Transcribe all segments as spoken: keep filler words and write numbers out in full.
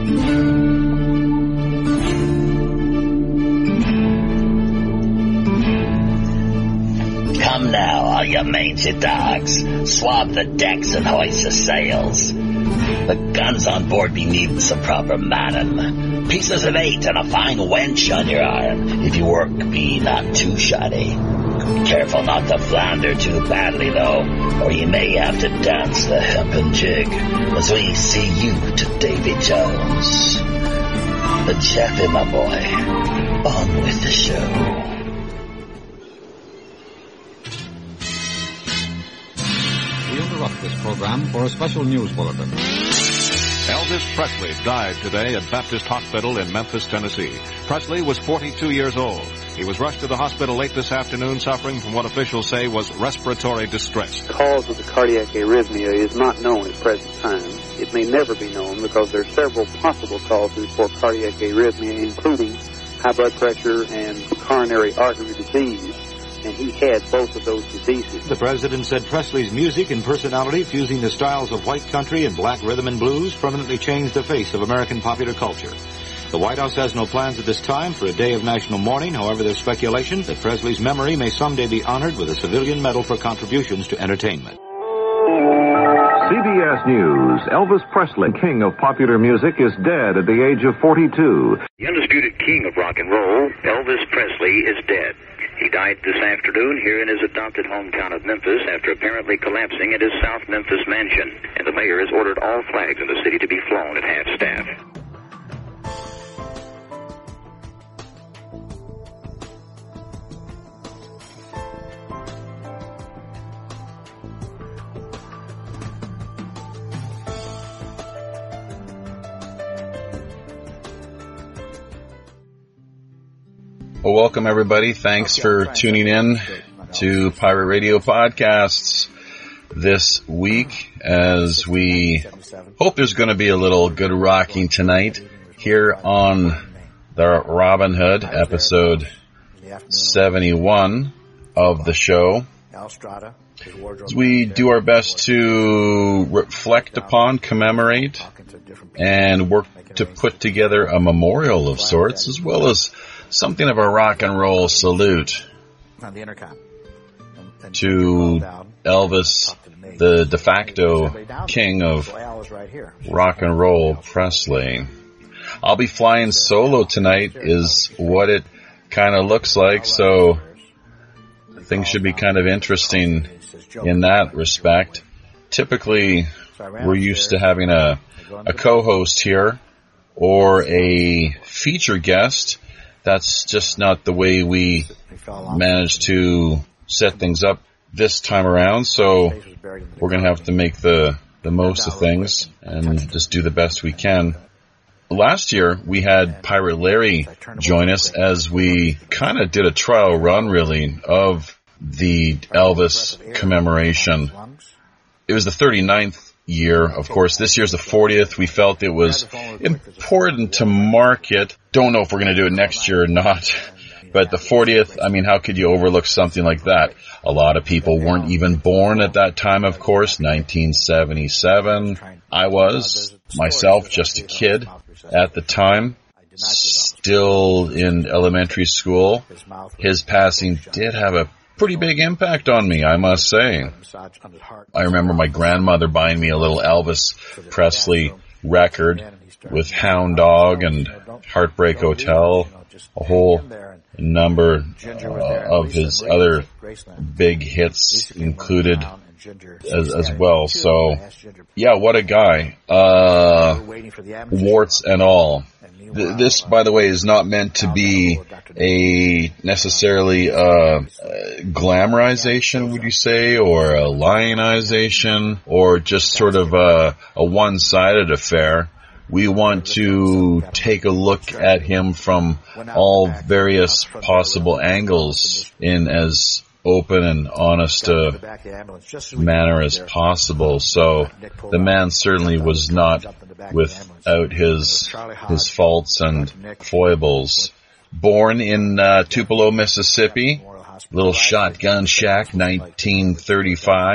Come now, all you mangy dogs. Swab the decks and hoist the sails. The guns on board be needing some proper manning. Pieces of eight and a fine wench on your arm, if your work be not too shoddy. Careful not to flounder too badly, though, or you may have to dance the hempen jig, as we see you to Davy Jones. But Chappie, my boy, on with the show. We interrupt this program for a special news bulletin. Elvis Presley died today at Baptist Hospital in Memphis, Tennessee. Presley was forty-two years old. He was rushed to the hospital late this afternoon suffering from what officials say was respiratory distress. The cause of the cardiac arrhythmia is not known at present time. It may never be known because there are several possible causes for cardiac arrhythmia, including high blood pressure and coronary artery disease. And he had both of those diseases. The president said Presley's music and personality, fusing the styles of white country and black rhythm and blues, permanently changed the face of American popular culture. The White House has no plans at this time for a day of national mourning. However, there's speculation that Presley's memory may someday be honored with a civilian medal for contributions to entertainment. C B S News. Elvis Presley, king of popular music, is dead at the age of forty-two. The undisputed king of rock and roll, Elvis Presley, is dead. He died this afternoon here in his adopted hometown of Memphis after apparently collapsing at his South Memphis mansion. And the mayor has ordered all flags in the city to be flown at half-staff. Well, welcome everybody. Thanks for tuning in to Pirate Radio Podcasts this week, as we hope there's going to be a little good rocking tonight here on the Robin Hood, episode seventy-one of the show. As we do our best to reflect upon, commemorate, and work to put together a memorial of sorts, as well as something of a rock and roll salute to Elvis, the de facto king of rock and roll, Presley. I'll be flying solo tonight is what it kind of looks like, so things should be kind of interesting in that respect. Typically, we're used to having a, a co-host here or a feature guest. That's just not the way we managed to set things up this time around, so we're going to have to make the, the most of things and just do the best we can. Last year, we had Pirate Larry join us as we kind of did a trial run, really, of the Elvis commemoration. It was the thirty-ninth year, of course. This year's the fortieth. We felt it was important to mark it. Don't know if we're going to do it next year or not. But the fortieth, I mean, how could you overlook something like that? A lot of people weren't even born at that time, of course. nineteen seventy-seven. I was, myself, just a kid at the time, still in elementary school. His passing did have a pretty big impact on me, I must say. I remember my grandmother buying me a little Elvis Presley record with Hound Dog and Heartbreak Hotel, a whole number uh, of his other big hits included as, as well. So, yeah, what a guy. Uh, warts and all. This, by the way, is not meant to be a necessarily uh, glamorization, would you say, or a lionization, or just sort of a, a one-sided affair. We want to take a look at him from all various possible angles in as open and honest a manner as possible. So the man certainly was not without his his faults and foibles. Born in uh, Tupelo, Mississippi, Little Shotgun Shack, nineteen thirty-five.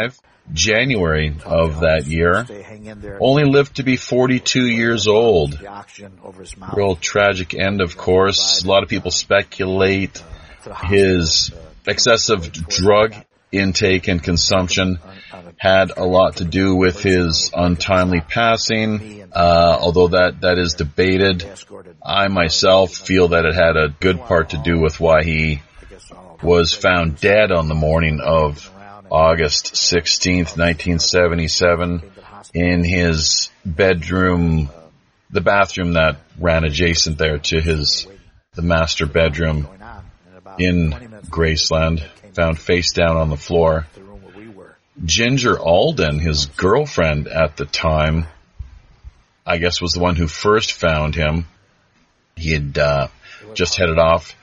January of that year. Only lived to be forty-two years old. Real tragic end, of course. A lot of people speculate his excessive drug intake and consumption had a lot to do with his untimely passing, uh, although that, that is debated. I myself feel that it had a good part to do with why he was found dead on the morning of August sixteenth, nineteen seventy-seven, in his bedroom, the bathroom that ran adjacent there to his, the master bedroom in Graceland, found face down on the floor. Ginger Alden, his girlfriend at the time, I guess was the one who first found him. He had uh, just headed off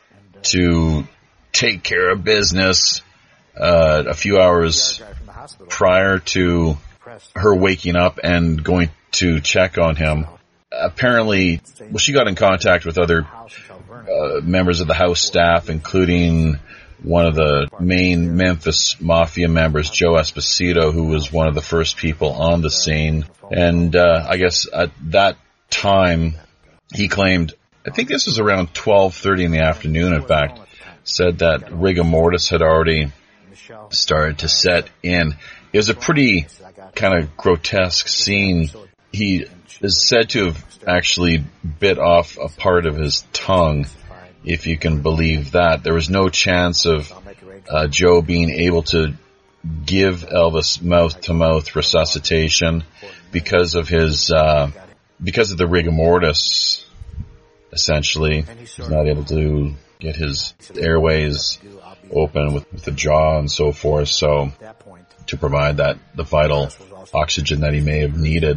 to take care of business uh, a few hours prior to her waking up and going to check on him. Apparently, well, she got in contact with other uh, members of the house staff, including one of the main Memphis Mafia members, Joe Esposito, who was one of the first people on the scene. And uh, I guess at that time, he claimed, I think this was around twelve thirty in the afternoon, in fact, said that rigor mortis had already started to set in. It was a pretty kind of grotesque scene. He is said to have actually bit off a part of his tongue, if you can believe that. There was no chance of uh, Joe being able to give Elvis mouth-to-mouth resuscitation because of his, uh, because of the rigor mortis, essentially. He's not able to get his airways open with, with the jaw and so forth, so to provide that, the vital oxygen that he may have needed.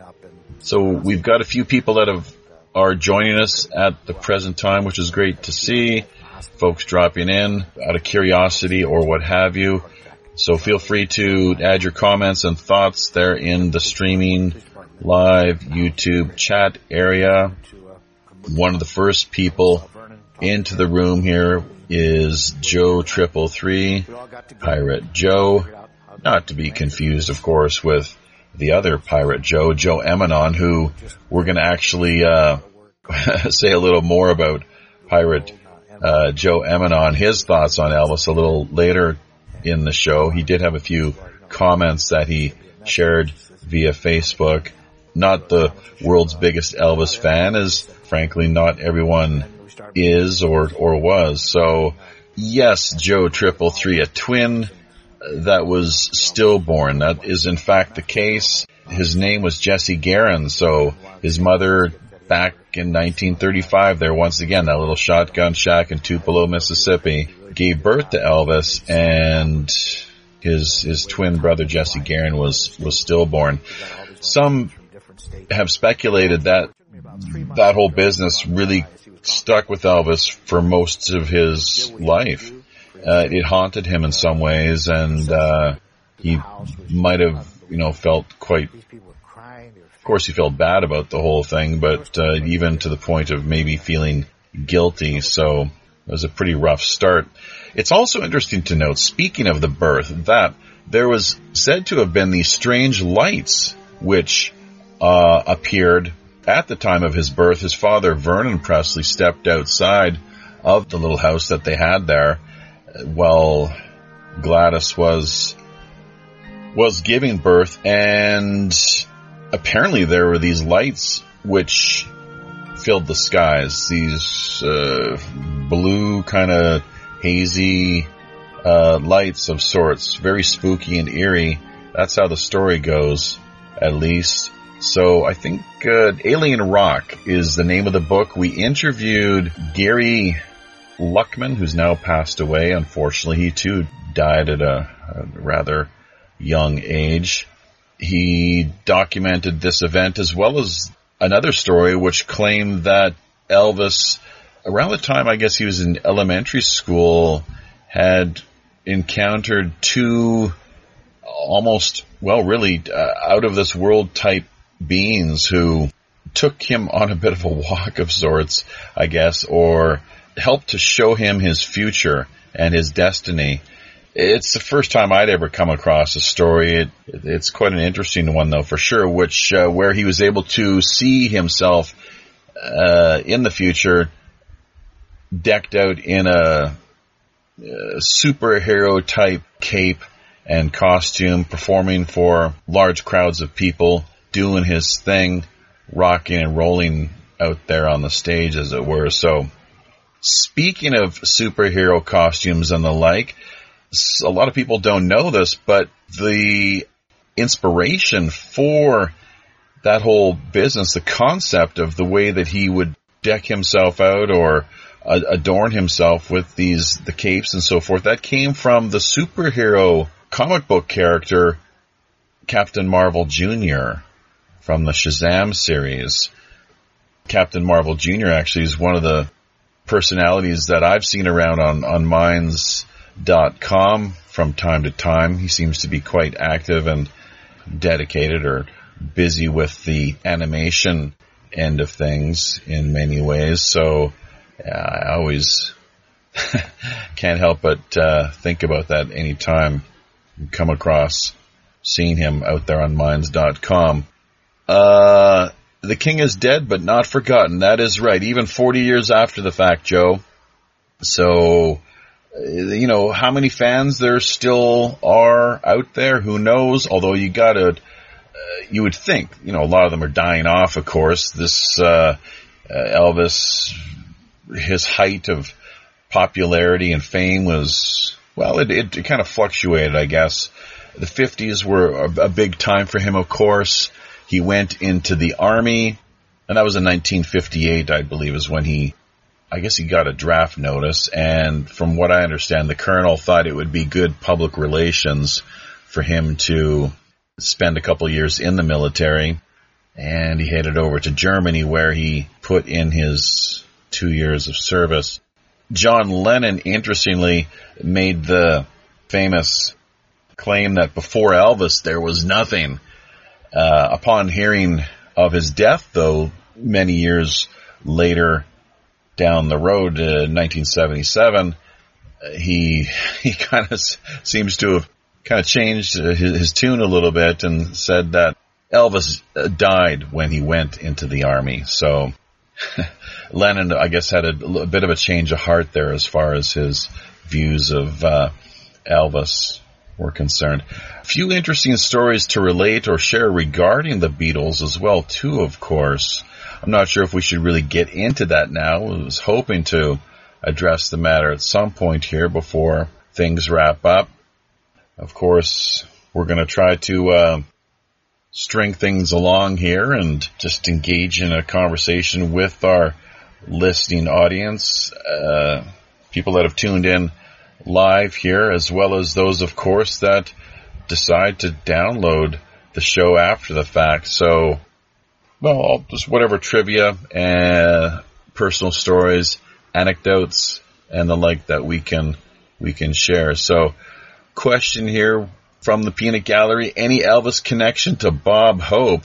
So we've got a few people that have are joining us at the present time, which is great to see. Folks dropping in out of curiosity or what have you. So feel free to add your comments and thoughts there in the streaming live YouTube chat area. One of the first people into the room here is Joe Triple Three, Pirate Joe. Not to be confused, of course, with the other Pirate Joe, Joe Emanon, who we're going to actually uh, say a little more about Pirate uh, Joe Emanon, his thoughts on Elvis a little later in the show. He did have a few comments that he shared via Facebook. Not the world's biggest Elvis fan, as frankly not everyone is or or was. So yes, Joe Triple Three, a twin that was stillborn. That is in fact the case. His name was Jesse Guerin, so his mother back in nineteen thirty-five there, once again, that little shotgun shack in Tupelo, Mississippi, gave birth to Elvis, and his his twin brother Jesse Guerin was, was stillborn. Some have speculated that that whole business really stuck with Elvis for most of his life. Uh, it haunted him in some ways, and uh, he might have, you know, felt quite, of course he felt bad about the whole thing, but uh, even to the point of maybe feeling guilty, so it was a pretty rough start. It's also interesting to note, speaking of the birth, that there was said to have been these strange lights which uh, appeared at the time of his birth. His father, Vernon Presley, stepped outside of the little house that they had there while Gladys was was giving birth, and apparently there were these lights which filled the skies, these uh, blue kind of hazy uh, lights of sorts, very spooky and eerie. That's how the story goes, at least. So I think uh, Alien Rock is the name of the book. We interviewed Gary Luckman, who's now passed away. Unfortunately, he too died at a, a rather young age. He documented this event as well as another story which claimed that Elvis, around the time I guess he was in elementary school, had encountered two almost, well, really uh, out of this world type beings who took him on a bit of a walk of sorts, I guess, or helped to show him his future and his destiny. It's the first time I'd ever come across a story. It, it's quite an interesting one, though, for sure, which uh, where he was able to see himself uh, in the future decked out in a, a superhero-type cape and costume, performing for large crowds of people, doing his thing, rocking and rolling out there on the stage, as it were. So, speaking of superhero costumes and the like, a lot of people don't know this, but the inspiration for that whole business, the concept of the way that he would deck himself out or uh, adorn himself with these, the capes and so forth, that came from the superhero comic book character Captain Marvel Junior from the Shazam series. Captain Marvel Junior actually is one of the personalities that I've seen around on, on Minds dot com from time to time. He seems to be quite active and dedicated or busy with the animation end of things in many ways. So yeah, I always can't help but uh, think about that anytime you come across seeing him out there on Minds dot com. Uh, the king is dead, but not forgotten. That is right. Even forty years after the fact, Joe. So, you know, how many fans there still are out there? Who knows? Although you gotta, uh, you would think, you know, a lot of them are dying off, of course. This, uh, uh, Elvis, his height of popularity and fame was, well, it, it, it kind of fluctuated, I guess. The fifties were a, a big time for him, of course. He went into the Army, and that was in nineteen fifty-eight, I believe, is when he, I guess he got a draft notice, and from what I understand, the colonel thought it would be good public relations for him to spend a couple years in the military, and he headed over to Germany, where he put in his two years of service. John Lennon, interestingly, made the famous claim that before Elvis there was nothing. Uh, upon hearing of his death, though, many years later down the road, uh, nineteen seventy-seven, uh, he he kind of s- seems to have kind of changed uh, his, his tune a little bit and said that Elvis uh, died when he went into the Army. So Lennon, I guess, had a, a bit of a change of heart there as far as his views of uh, Elvis were concerned. A few interesting stories to relate or share regarding the Beatles as well, too, of course. I'm not sure if we should really get into that now. I was hoping to address the matter at some point here before things wrap up. Of course, we're going to try to uh, string things along here and just engage in a conversation with our listening audience, uh, people that have tuned in live here, as well as those, of course, that decide to download the show after the fact. So, well, I'll just whatever trivia and personal stories, anecdotes, and the like that we can we can share. So, question here from the Peanut Gallery: any Elvis connection to Bob Hope?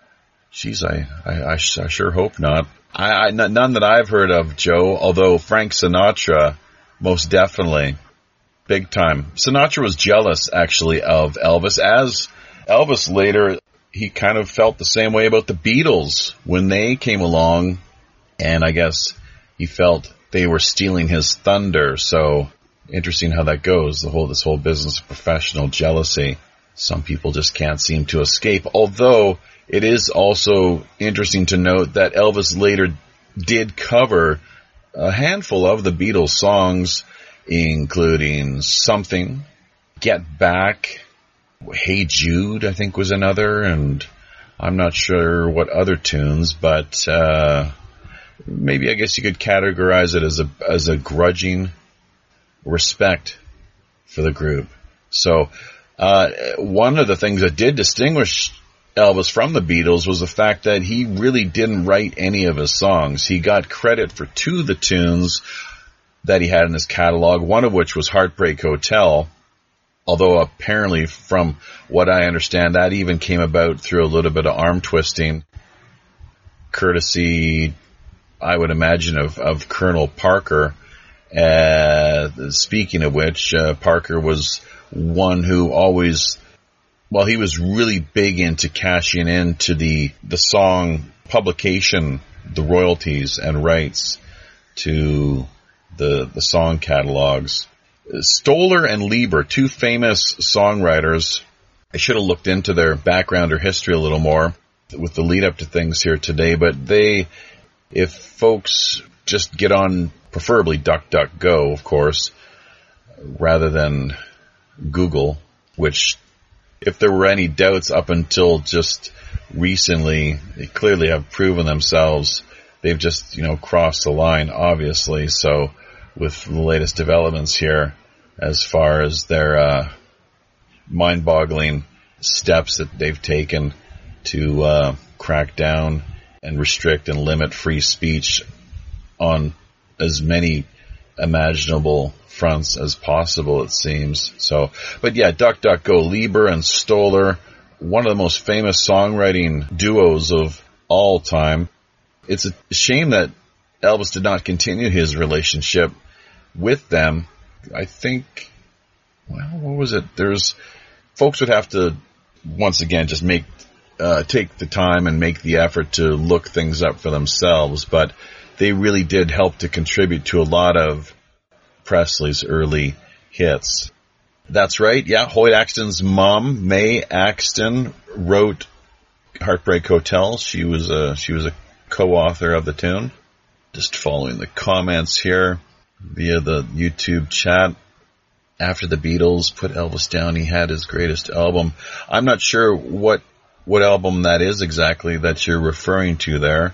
Jeez, I I, I, I sure hope not. I, I none that I've heard of, Joe. Although Frank Sinatra, most definitely. Big time. Sinatra was jealous, actually, of Elvis. As Elvis later, he kind of felt the same way about the Beatles when they came along. And I guess he felt they were stealing his thunder. So, interesting how that goes. The whole, this whole business of professional jealousy. Some people just can't seem to escape. Although, it is also interesting to note that Elvis later did cover a handful of the Beatles songs, including Something, Get Back, Hey Jude, I think was another, and I'm not sure what other tunes, but uh, maybe I guess you could categorize it as a as a grudging respect for the group. So uh, one of the things that did distinguish Elvis from the Beatles was the fact that he really didn't write any of his songs. He got credit for two of the tunes that he had in his catalog, one of which was Heartbreak Hotel, although apparently from what I understand that even came about through a little bit of arm twisting, courtesy, I would imagine, of, of Colonel Parker Uh, speaking of which, uh, Parker was one who always, well, he was really big into cashing into the, the song publication, the royalties and rights to the, the song catalogs. Stoller and Lieber, two famous songwriters. I should have looked into their background or history a little more with the lead up to things here today, but they, if folks just get on, preferably DuckDuckGo, of course, rather than Google, which, if there were any doubts up until just recently, they clearly have proven themselves. They've just, you know, crossed the line, obviously. So with the latest developments here, as far as their uh, mind-boggling steps that they've taken to uh, crack down and restrict and limit free speech on as many imaginable fronts as possible, it seems. So, but yeah, DuckDuckGo, Lieber and Stoller, one of the most famous songwriting duos of all time. It's a shame that Elvis did not continue his relationship with them. I think, well, what was it? There's, folks would have to, once again, just make, uh, take the time and make the effort to look things up for themselves, but they really did help to contribute to a lot of Presley's early hits. That's right, yeah, Hoyt Axton's mom, Mae Axton, wrote Heartbreak Hotel. She was a, she was a co-author of the tune. Just following the comments here via the YouTube chat. After the Beatles put Elvis down, he had his greatest album. I'm not sure what what album that is exactly that you're referring to there.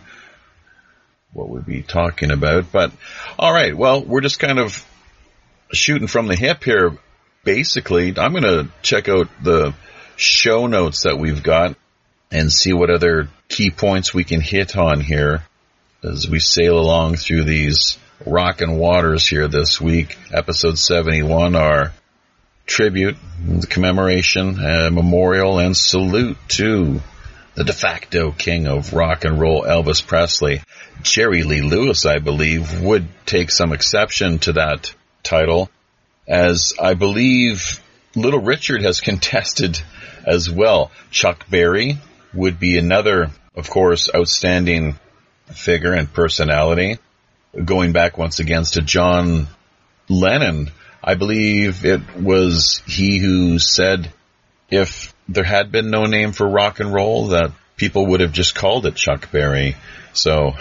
What we'd be talking about. But, all right, well, we're just kind of shooting from the hip here, basically. I'm going to check out the show notes that we've got and see what other key points we can hit on here as we sail along through these rockin' waters here this week. Episode seventy-one, our tribute, the commemoration, uh, memorial, and salute to the de facto king of rock and roll, Elvis Presley. Jerry Lee Lewis, I believe, would take some exception to that title, as I believe Little Richard has contested as well. Chuck Berry would be another, of course, outstanding figure and personality. Going back once again to John Lennon, I believe it was he who said if there had been no name for rock and roll, that people would have just called it Chuck Berry. So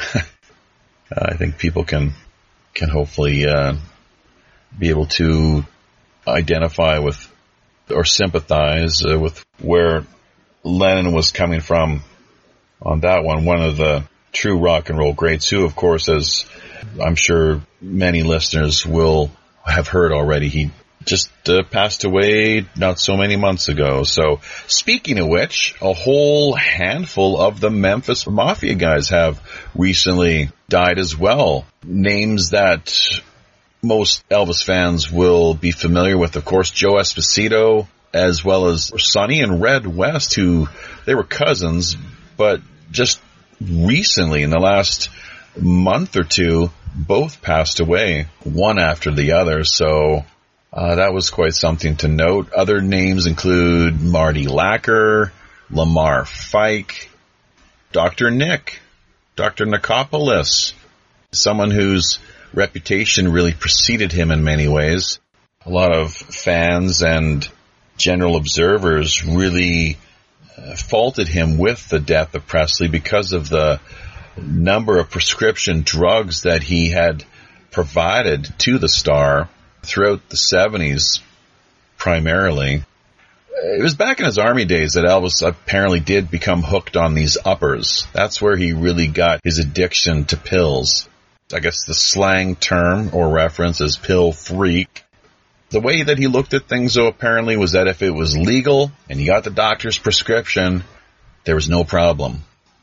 I think people can can hopefully uh, be able to identify with or sympathize uh, with where Lennon was coming from on that one. One of the true rock and roll greats, who, of course, as I'm sure many listeners will have heard already, he just uh, passed away not so many months ago. So, speaking of which, a whole handful of the Memphis Mafia guys have recently died as well. Names that most Elvis fans will be familiar with, of course, Joe Esposito, as well as Sonny and Red West, who, they were cousins, but just recently, in the last month or two, both passed away, one after the other. So uh, that was quite something to note. Other names include Marty Lacker, Lamar Fike, Doctor Nick, Doctor Nicopolis, someone whose reputation really preceded him in many ways. A lot of fans and general observers really uh, faulted him with the death of Presley because of the number of prescription drugs that he had provided to the star throughout the seventies, primarily. It was back in his Army days that Elvis apparently did become hooked on these uppers. That's where he really got his addiction to pills. I guess the slang term or reference is pill freak. The way that he looked at things, though, apparently was that if it was legal and he got the doctor's prescription, there was no problem.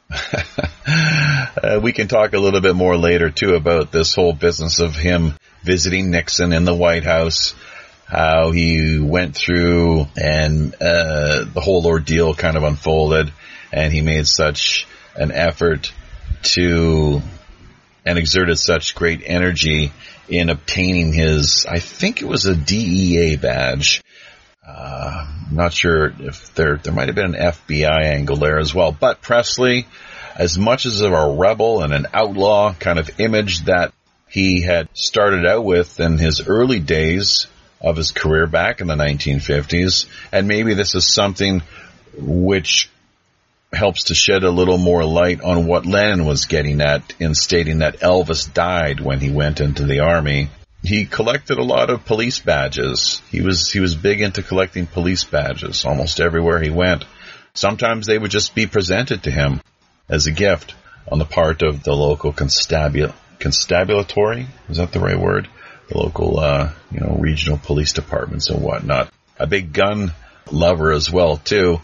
uh, we can talk a little bit more later, too, about this whole business of him visiting Nixon in the White House, how he went through and uh, the whole ordeal kind of unfolded, and he made such an effort to and exerted such great energy in obtaining his, I think it was a D E A badge. Uh, I'm not sure if there, there might have been an F B I angle there as well. But Presley, as much as of a rebel and an outlaw kind of image that he had started out with in his early days of his career back in the nineteen fifties, and maybe this is something which helps to shed a little more light on what Lennon was getting at in stating that Elvis died when he went into the Army. He collected a lot of police badges. He was he was big into collecting police badges almost everywhere he went. Sometimes they would just be presented to him as a gift on the part of the local constabul- constabulatory, is that the right word? The local, uh, you know, regional police departments and whatnot. A big gun lover as well, too.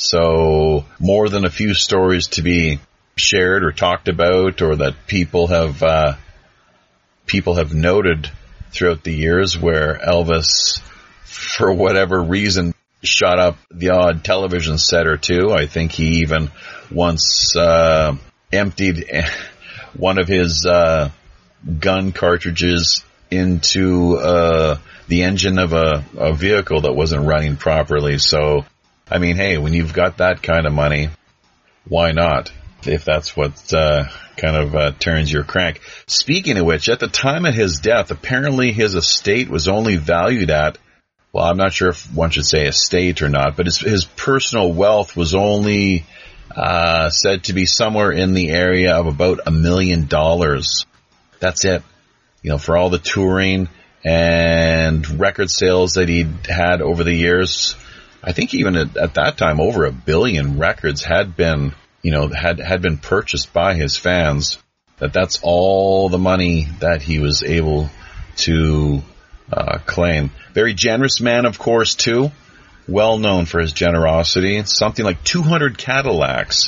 So more than a few stories to be shared or talked about, or that people have uh, people have noted throughout the years where Elvis, for whatever reason, shot up the odd television set or two. I think he even once uh, emptied one of his uh, gun cartridges into uh, the engine of a, a vehicle that wasn't running properly. So, I mean, hey, when you've got that kind of money, why not? If that's what uh, kind of uh, turns your crank. Speaking of which, at the time of his death, apparently his estate was only valued at, well, I'm not sure if one should say estate or not, but his, his personal wealth was only uh, said to be somewhere in the area of about a million dollars. That's it. You know, for all the touring and record sales that he'd had over the years. I think even at, at that time, over a billion records had been, you know, had, had been purchased by his fans. That that's all the money that he was able to uh, claim. Very generous man, of course, too. Well known for his generosity. Something like two hundred Cadillacs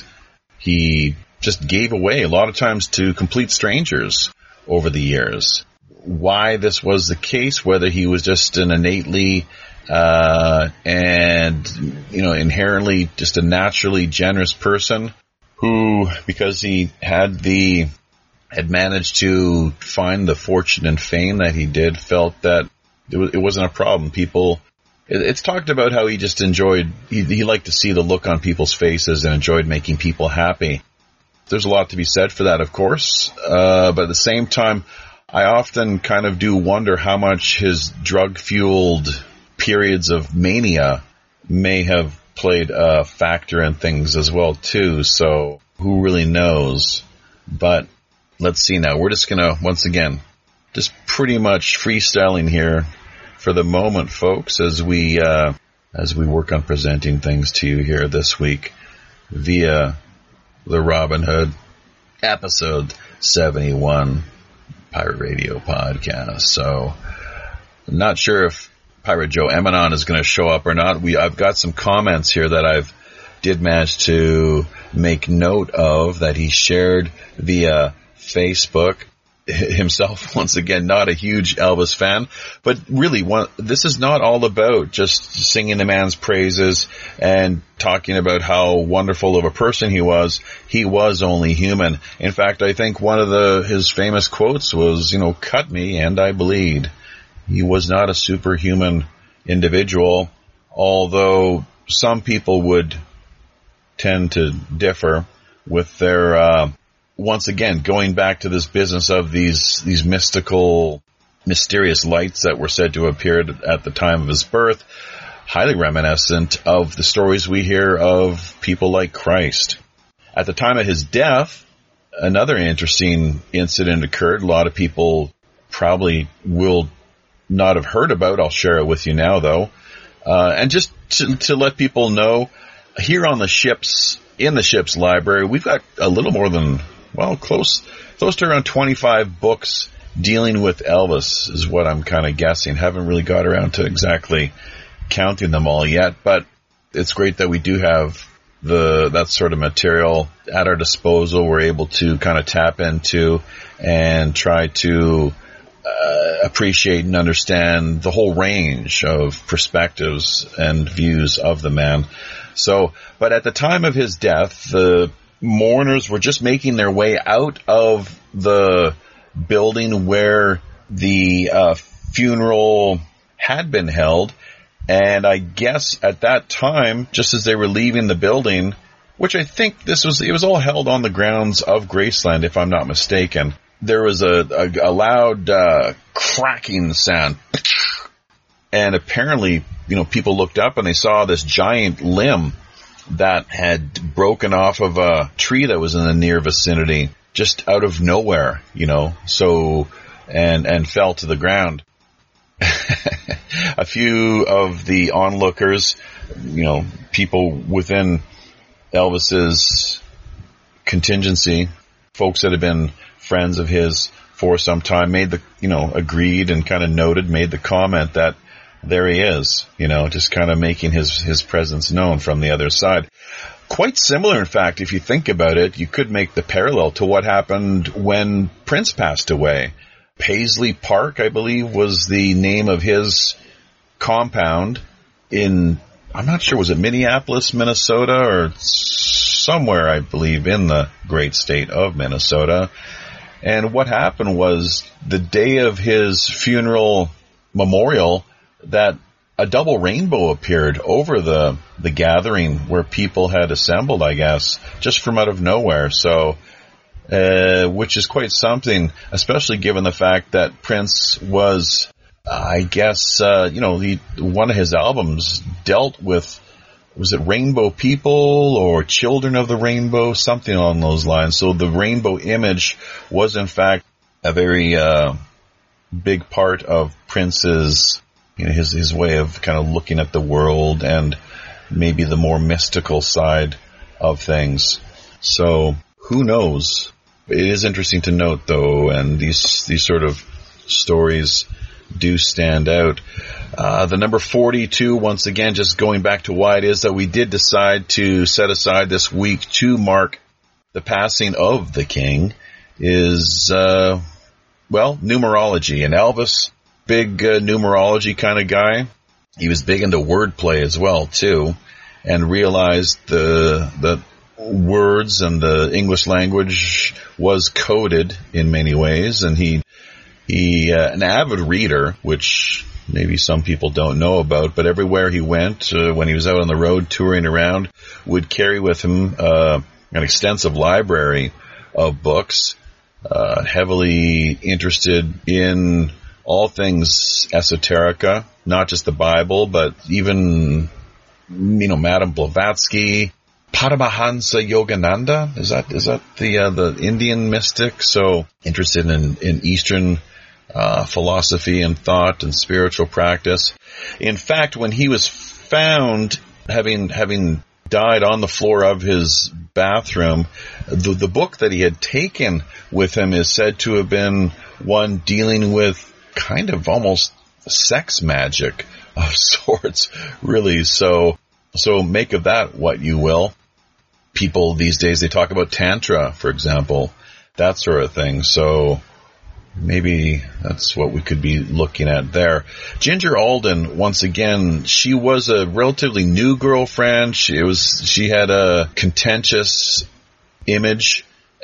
he just gave away, a lot of times to complete strangers over the years. Why this was the case, whether he was just an innately uh, and, you know, inherently just a naturally generous person who, because he had the, had managed to find the fortune and fame that he did, felt that it, was, it wasn't a problem. People, it, it's talked about how he just enjoyed, he, he liked to see the look on people's faces and enjoyed making people happy. There's a lot to be said for that, of course, uh, but at the same time, I often kind of do wonder how much his drug-fueled periods of mania may have played a factor in things as well, too. So who really knows? But let's see now. We're just going to, once again, just pretty much freestyling here for the moment, folks, as we uh, as we work on presenting things to you here this week via the Robin Hood episode seventy-one Pirate Radio podcast. So I'm not sure if Pirate Joe Emanon is going to show up or not. We I've got some comments here that I've did manage to make note of that he shared via Facebook. Himself, once again, not a huge Elvis fan, but really, one, this is not all about just singing the man's praises and talking about how wonderful of a person he was. He was only human. In fact, I think one of the his famous quotes was, you know, "Cut me and I bleed." He was not a superhuman individual, although some people would tend to differ with their uh once again, going back to this business of these these mystical, mysterious lights that were said to have appeared at the time of his birth, highly reminiscent of the stories we hear of people like Christ. At the time of his death, another interesting incident occurred. A lot of people probably will not have heard about. I'll share it with you now, though. Uh, and just to, to let people know, here on the ship's, in the ship's library, we've got a little more than... Well, close close to around twenty-five books dealing with Elvis is what I'm kind of guessing. Haven't really got around to exactly counting them all yet, but it's great that we do have the that sort of material at our disposal. We're able to kind of tap into and try to uh, appreciate and understand the whole range of perspectives and views of the man. So, but at the time of his death, the mourners were just making their way out of the building where the uh, funeral had been held. And I guess at that time, just as they were leaving the building, which I think this was, it was all held on the grounds of Graceland, if I'm not mistaken, there was a, a, a loud uh, cracking sound. And apparently, you know, people looked up and they saw this giant limb that had broken off of a tree that was in the near vicinity, just out of nowhere, you know, so, and, and fell to the ground. A few of the onlookers, you know, people within Elvis's contingency, folks that had been friends of his for some time, made the, you know, agreed and kind of noted, made the comment that there he is, you know, just kind of making his, his presence known from the other side. Quite similar, in fact, if you think about it, you could make the parallel to what happened when Prince passed away. Paisley Park, I believe, was the name of his compound in, I'm not sure, was it Minneapolis, Minnesota, or somewhere, I believe, in the great state of Minnesota. And what happened was the day of his funeral memorial, that a double rainbow appeared over the, the gathering where people had assembled, I guess, just from out of nowhere. So, uh, which is quite something, especially given the fact that Prince was, I guess, uh, you know, he, one of his albums dealt with, was it Rainbow People or Children of the Rainbow, something along those lines. So the rainbow image was, in fact, a very uh, big part of Prince's, you know, his his way of kind of looking at the world and maybe the more mystical side of things. So who knows? It is interesting to note, though, and these these sort of stories do stand out. Uh, the number forty-two, once again, just going back to why it is that we did decide to set aside this week to mark the passing of the king, is, uh, well, numerology. And Elvis, big uh, numerology kind of guy. He was big into wordplay as well, too, and realized the the words and the English language was coded in many ways, and he he uh, an avid reader, which maybe some people don't know about, but everywhere he went, uh, when he was out on the road touring around, would carry with him uh, an extensive library of books, uh, heavily interested in all things esoterica, not just the Bible, but even, you know, Madame Blavatsky, Paramahansa Yogananda, is that, is that the, uh, the Indian mystic? So interested in, in Eastern, uh, philosophy and thought and spiritual practice. In fact, when he was found having, having died on the floor of his bathroom, the, the book that he had taken with him is said to have been one dealing with kind of almost sex magic of sorts, really. So, so make of that what you will. People these days, they talk about Tantra, for example, that sort of thing. So maybe that's what we could be looking at there. Ginger Alden, once again, she was a relatively new girlfriend. She was, she had a contentious image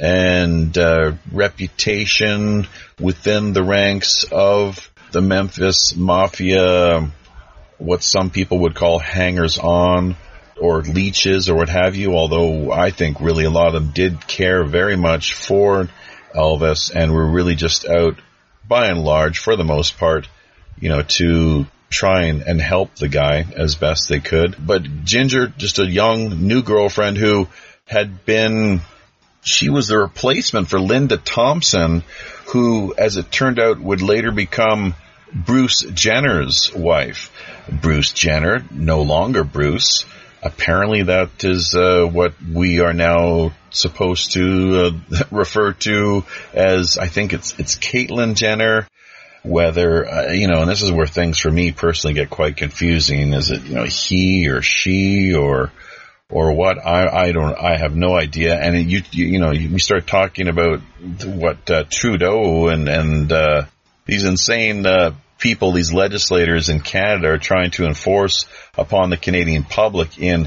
and uh, reputation within the ranks of the Memphis Mafia, what some people would call hangers-on or leeches or what have you, although I think really a lot of them did care very much for Elvis and were really just out, by and large, for the most part, you know, to try and, and help the guy as best they could. But Ginger, just a young new girlfriend who had been, she was the replacement for Linda Thompson, who, as it turned out, would later become Bruce Jenner's wife. Bruce Jenner, no longer Bruce. Apparently that is uh, what we are now supposed to uh, refer to as, I think it's it's Caitlyn Jenner. Whether, uh, you know, and this is where things for me personally get quite confusing. Is it, you know, he or she or or what? I I don't, I have no idea. And it, you, you you know, we start talking about what uh, Trudeau and and uh, these insane uh, people, these legislators in Canada are trying to enforce upon the Canadian public in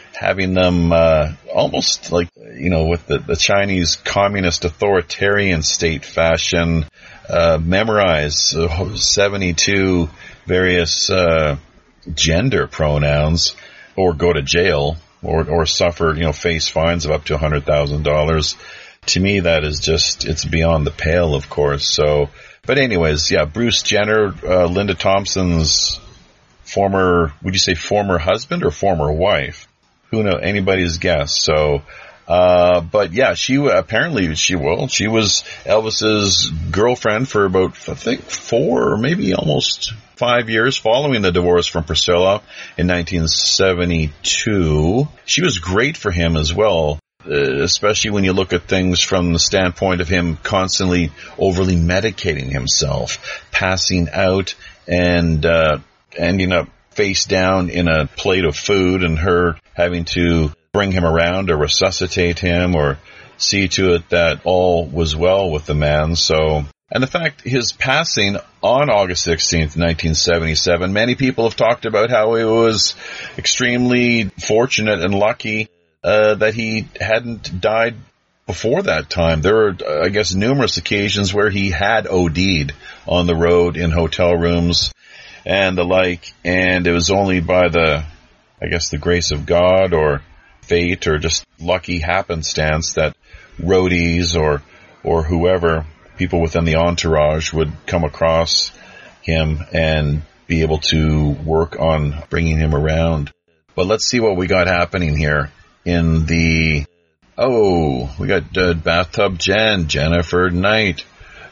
having them uh, almost like, you know, with the, the Chinese communist authoritarian state fashion, uh, memorize uh, seventy-two various uh, gender pronouns, or go to jail, or or suffer, you know, face fines of up to one hundred thousand dollars. To me, that is just, it's beyond the pale, of course. So, but anyways, yeah, Bruce Jenner, uh, Linda Thompson's former, would you say former husband or former wife? Who knows? Anybody's guess. So, uh, but yeah, she apparently she well, she was Elvis's girlfriend for about, I think, four or maybe almost five years following the divorce from Priscilla in nineteen seventy-two. She was great for him as well, uh, especially when you look at things from the standpoint of him constantly overly medicating himself, passing out, and uh, ending up face down in a plate of food, and her having to bring him around or resuscitate him or see to it that all was well with the man. So, and the fact his passing on August sixteenth, nineteen seventy-seven, many people have talked about how it was extremely fortunate and lucky uh, that he hadn't died before that time. There were, I guess, numerous occasions where he had O D'd on the road in hotel rooms and the like, and it was only by the, I guess, the grace of God or fate or just lucky happenstance that roadies or or whoever, people within the entourage, would come across him and be able to work on bringing him around. But let's see what we got happening here in the, oh, we got uh, Bathtub Jen, Jennifer Knight,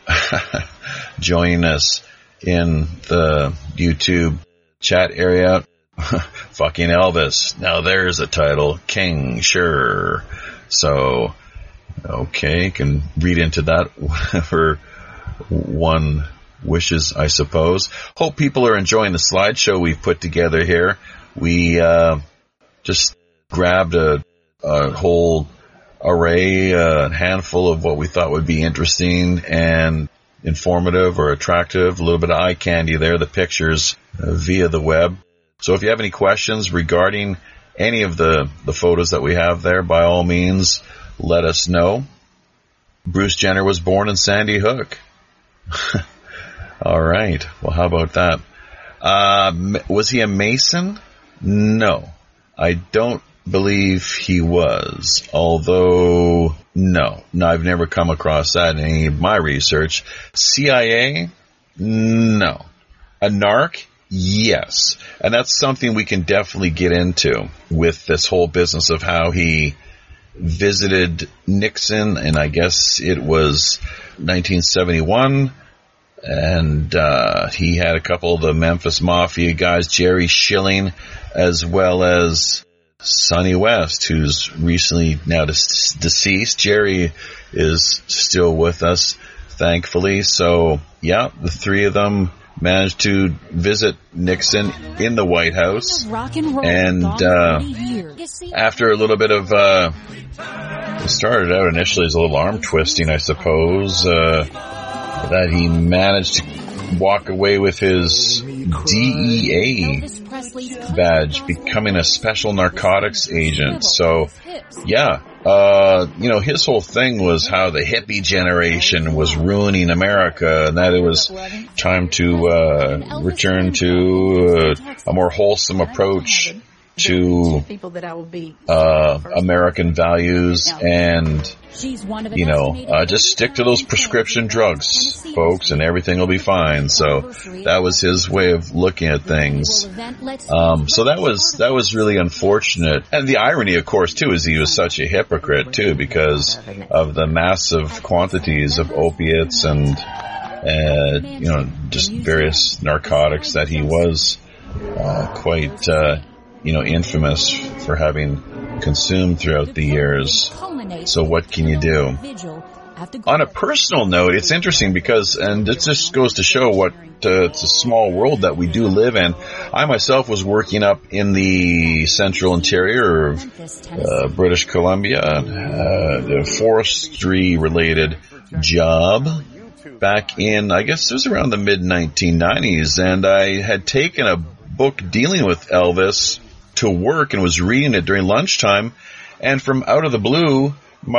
joining us in the YouTube chat area. Fucking Elvis. Now there's a title. King, sure. So, okay, can read into that whatever one wishes, I suppose. Hope people are enjoying the slideshow we've put together here. We uh, just grabbed a, a whole array, a handful of what we thought would be interesting and informative or attractive. A little bit of eye candy there, the pictures uh, via the web. So if you have any questions regarding any of the, the photos that we have there, by all means, let us know. Bruce Jenner was born in Sandy Hook. All right. Well, how about that? Uh, was he a Mason? No. I don't believe he was. Although, no. No, I've never come across that in any of my research. C I A? No. A narc? Yes. And that's something we can definitely get into with this whole business of how he visited Nixon, and I guess it was nineteen seventy-one, and uh, he had a couple of the Memphis Mafia guys, Jerry Schilling, as well as Sonny West, who's recently now de- deceased. Jerry is still with us, thankfully. So, yeah, the three of them managed to visit Nixon in the White House, and uh, after a little bit of, uh, it started out initially as a little arm twisting, I suppose, uh, that he managed to walk away with his D E A badge, becoming a special narcotics agent. So, yeah, uh, you know, his whole thing was how the hippie generation was ruining America, and that it was time to uh, return to uh, a more wholesome approach to uh, American values, and, you know, uh, just stick to those prescription drugs, folks, and everything will be fine. So that was his way of looking at things. Um, so that was, that was really unfortunate. And the irony, of course, too, is he was such a hypocrite, too, because of the massive quantities of opiates and, uh, you know, just various narcotics that he was uh, quite, uh, you know, infamous for having consumed throughout the years. So what can you do? On a personal note, it's interesting because, and it just goes to show what, uh, it's a small world that we do live in. I myself was working up in the central interior of uh, British Columbia, uh, a forestry-related job back in, I guess it was around the mid nineteen nineties, and I had taken a book dealing with Elvis to work and was reading it during lunchtime. And from out of the blue,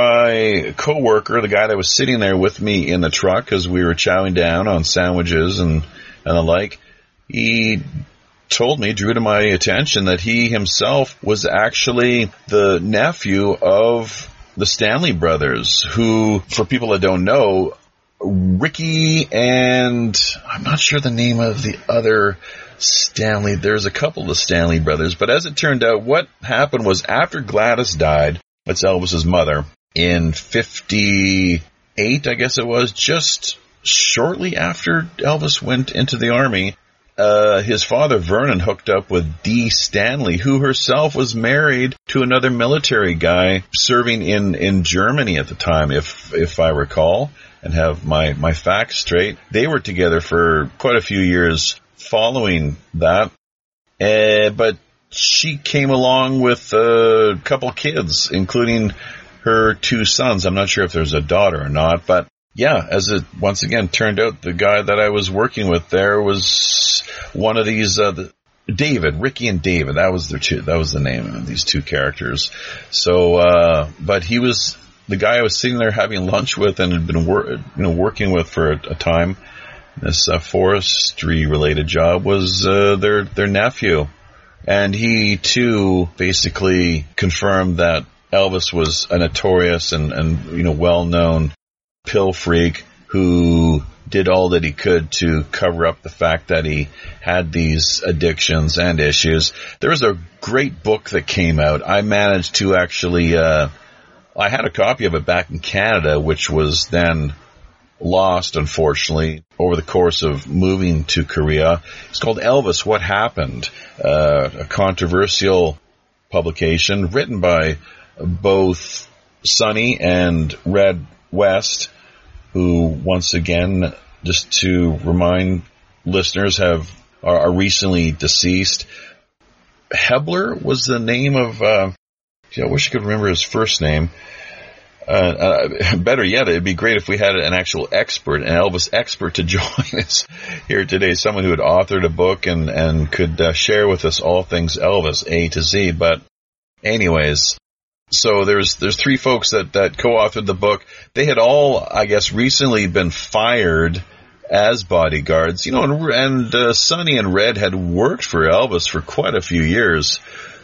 my coworker, the guy that was sitting there with me in the truck as we were chowing down on sandwiches and, and the like, he told me, drew to my attention that he himself was actually the nephew of the Stanley brothers, who, for people that don't know, Ricky and I'm not sure the name of the other Stanley. There's a couple of the Stanley brothers, but as it turned out, what happened was after Gladys died, that's Elvis's mother, in fifty-eight, I guess it was, just shortly after Elvis went into the Army, Uh, his father, Vernon, hooked up with Dee Stanley, who herself was married to another military guy serving in, in Germany at the time, if if I recall, and have my, my facts straight. They were together for quite a few years following that. Uh, but she came along with a couple kids, including her two sons. I'm not sure if there's a daughter or not, but yeah, as it once again turned out, the guy that I was working with there was one of these, uh, the, David, Ricky and David. That was their two, that was the name of these two characters. So, uh, but he was the guy I was sitting there having lunch with and had been wor- you know, working with for a, a time. This uh, forestry related job was, uh, their, their nephew. And he too basically confirmed that Elvis was a notorious and, and, you know, well-known pill freak who did all that he could to cover up the fact that he had these addictions and issues. There was a great book that came out. I managed to actually, uh, I had a copy of it back in Canada, which was then lost, unfortunately, over the course of moving to Korea. It's called Elvis, What Happened? Uh, a controversial publication written by both Sonny and Red West, who, once again, just to remind listeners, have are, are recently deceased. Hebler was the name of, uh, gee, I wish I could remember his first name. Uh, uh, better yet, it'd be great if we had an actual expert, an Elvis expert, to join us here today, someone who had authored a book and, and could uh, share with us all things Elvis, A to Z. But anyways, so there's there's three folks that, that co-authored the book. They had all, I guess, recently been fired as bodyguards. You know, and, and uh, Sonny and Red had worked for Elvis for quite a few years.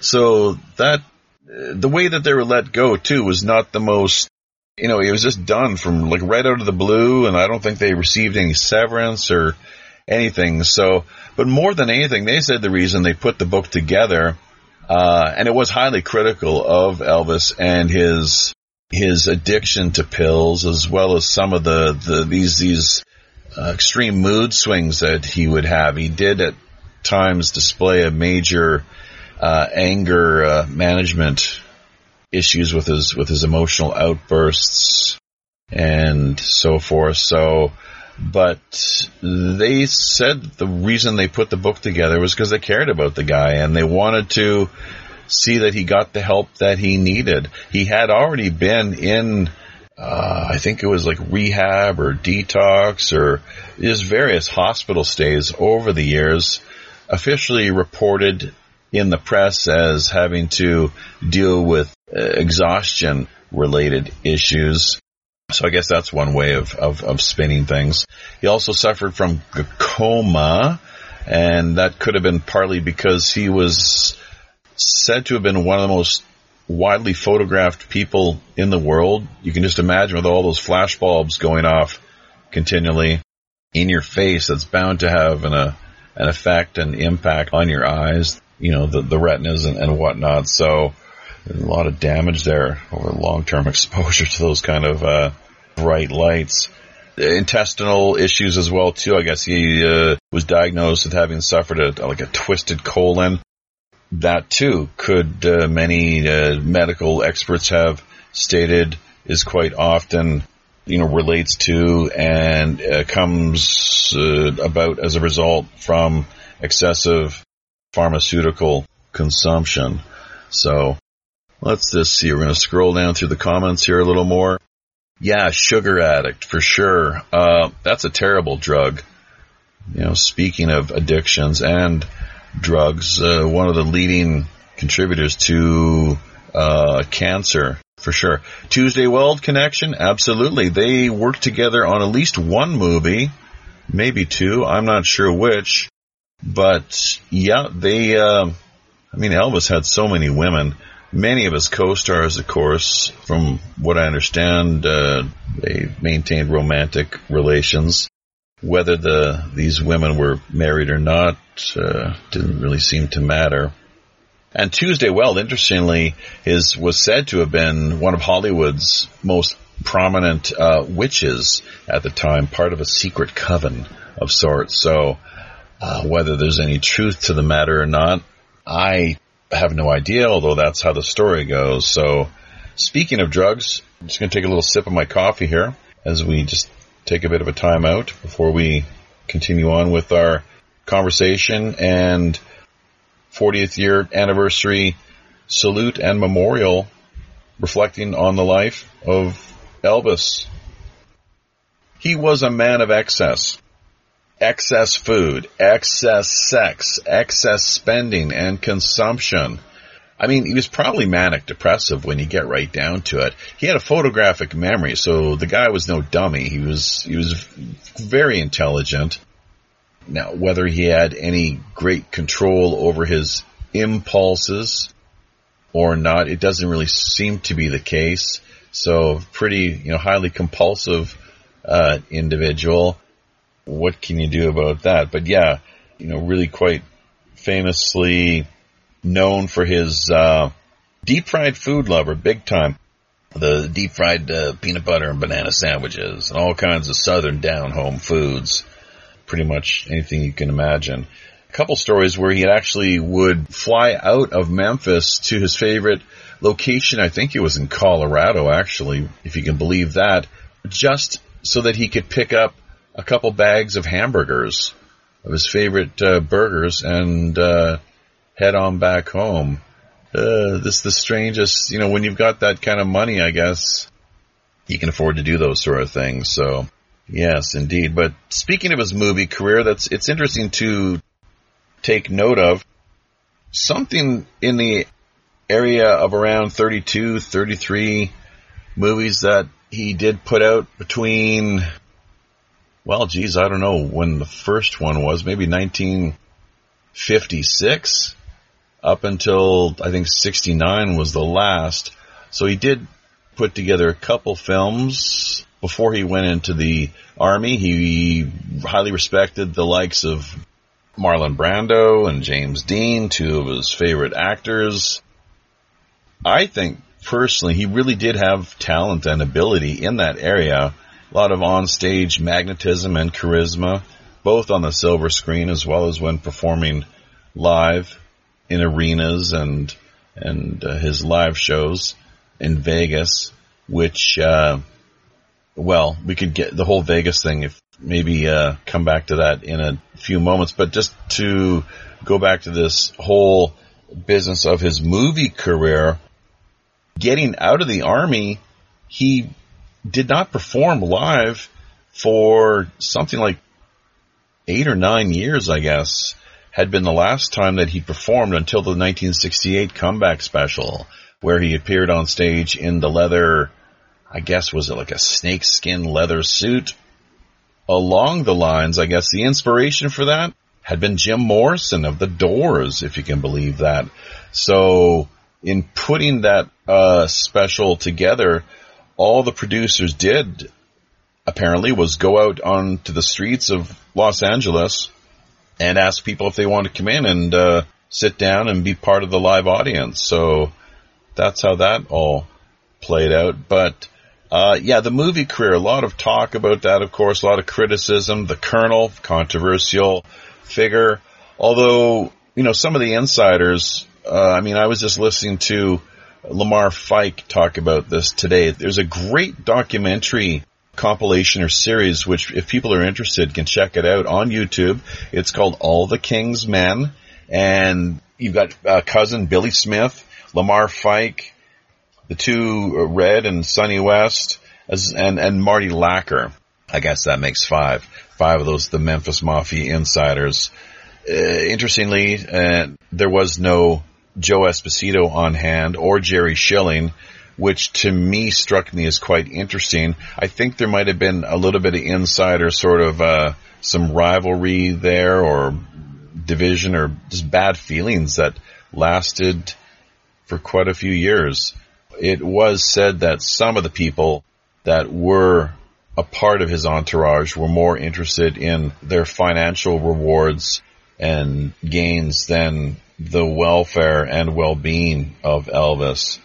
So that, the way that they were let go, too, was not the most, you know, it was just done from, like, right out of the blue, and I don't think they received any severance or anything. So, but more than anything, they said the reason they put the book together, Uh, and it was highly critical of Elvis and his his addiction to pills, as well as some of the, the these these uh, extreme mood swings that he would have. He did at times display a major uh, anger uh, management issues with his with his emotional outbursts and so forth. So, but they said the reason they put the book together was because they cared about the guy and they wanted to see that he got the help that he needed. He had already been in, uh, I think it was like rehab or detox or his various hospital stays over the years, officially reported in the press as having to deal with uh, exhaustion related issues. So I guess that's one way of, of, of spinning things. He also suffered from glaucoma, and that could have been partly because he was said to have been one of the most widely photographed people in the world. You can just imagine with all those flash bulbs going off continually in your face, that's bound to have an, a, an effect and impact on your eyes, you know, the, the retinas and, and whatnot. So there's a lot of damage there over long-term exposure to those kind of uh, bright lights. Intestinal issues as well, too. I guess he uh, was diagnosed with having suffered a, like a twisted colon. That, too, could uh, many uh, medical experts have stated is quite often, you know, relates to and uh, comes uh, about as a result from excessive pharmaceutical consumption. So let's just see. We're going to scroll down through the comments here a little more. Yeah, sugar addict, for sure. Uh, that's a terrible drug. You know, speaking of addictions and drugs, uh, one of the leading contributors to uh, cancer, for sure. Tuesday Weld Connection, absolutely. They worked together on at least one movie, maybe two, I'm not sure which. But, yeah, they, uh, I mean, Elvis had so many women. Many of his co-stars, of course, from what I understand, uh, they maintained romantic relations. Whether the these women were married or not uh, didn't really seem to matter. And Tuesday Weld, interestingly, is was said to have been one of Hollywood's most prominent uh, witches at the time, part of a secret coven of sorts. So uh, whether there's any truth to the matter or not, I have no idea, although that's how the story goes. So speaking of drugs, I'm just going to take a little sip of my coffee here as we just take a bit of a time out before we continue on with our conversation and fortieth year anniversary salute and memorial reflecting on the life of Elvis. He was a man of excess. Excess food, excess sex, excess spending and consumption. I mean, he was probably manic depressive when you get right down to it. He had a photographic memory, so the guy was no dummy. He was, he was very intelligent. Now, whether he had any great control over his impulses or not, it doesn't really seem to be the case. So, pretty, you know, highly compulsive, uh, individual. What can you do about that? But yeah, you know, really quite famously known for his uh, deep fried food lover, big time. The deep fried uh, peanut butter and banana sandwiches and all kinds of southern down home foods. Pretty much anything you can imagine. A couple stories where he actually would fly out of Memphis to his favorite location. I think it was in Colorado, actually, if you can believe that, just so that he could pick up a couple bags of hamburgers, of his favorite uh, burgers, and uh, head on back home. Uh, this is the strangest, you know, when you've got that kind of money, I guess, you can afford to do those sort of things. So, yes, indeed. But speaking of his movie career, that's it's interesting to take note of. Something in the area of around thirty-two, thirty-three movies that he did put out between... Well, geez, I don't know when the first one was, maybe nineteen fifty-six, up until, I think, sixty-nine was the last. So he did put together a couple films before he went into the Army. He highly respected the likes of Marlon Brando and James Dean, two of his favorite actors. I think, personally, he really did have talent and ability in that area. A lot of on-stage magnetism and charisma, both on the silver screen as well as when performing live in arenas and and uh, his live shows in Vegas, which, uh, well, we could get the whole Vegas thing, if maybe uh, come back to that in a few moments. But just to go back to this whole business of his movie career, getting out of the Army, he did not perform live for something like eight or nine years, I guess, had been the last time that he performed until the nineteen sixty-eight comeback special, where he appeared on stage in the leather, I guess, was it like a snakeskin leather suit? Along the lines, I guess, the inspiration for that had been Jim Morrison of The Doors, if you can believe that. So, in putting that uh, special together, all the producers did, apparently, was go out onto the streets of Los Angeles and ask people if they wanted to come in and uh, sit down and be part of the live audience. So that's how that all played out. But, uh, yeah, the movie career, a lot of talk about that, of course, a lot of criticism. The Colonel, controversial figure. Although, you know, some of the insiders, uh, I mean, I was just listening to Lamar Fike talk about this today. There's a great documentary compilation or series, which if people are interested can check it out on YouTube. It's called All the King's Men. And you've got uh, cousin Billy Smith, Lamar Fike, the two, uh, Red and Sonny West, as, and, and Marty Lacker. I guess that makes five. Five of those, the Memphis Mafia insiders. Uh, interestingly, uh, there was no Joe Esposito on hand or Jerry Schilling, which to me struck me as quite interesting. I think there might have been a little bit of insider sort of uh, some rivalry there or division or just bad feelings that lasted for quite a few years. It was said that some of the people that were a part of his entourage were more interested in their financial rewards and gains than the welfare and well-being of Elvis.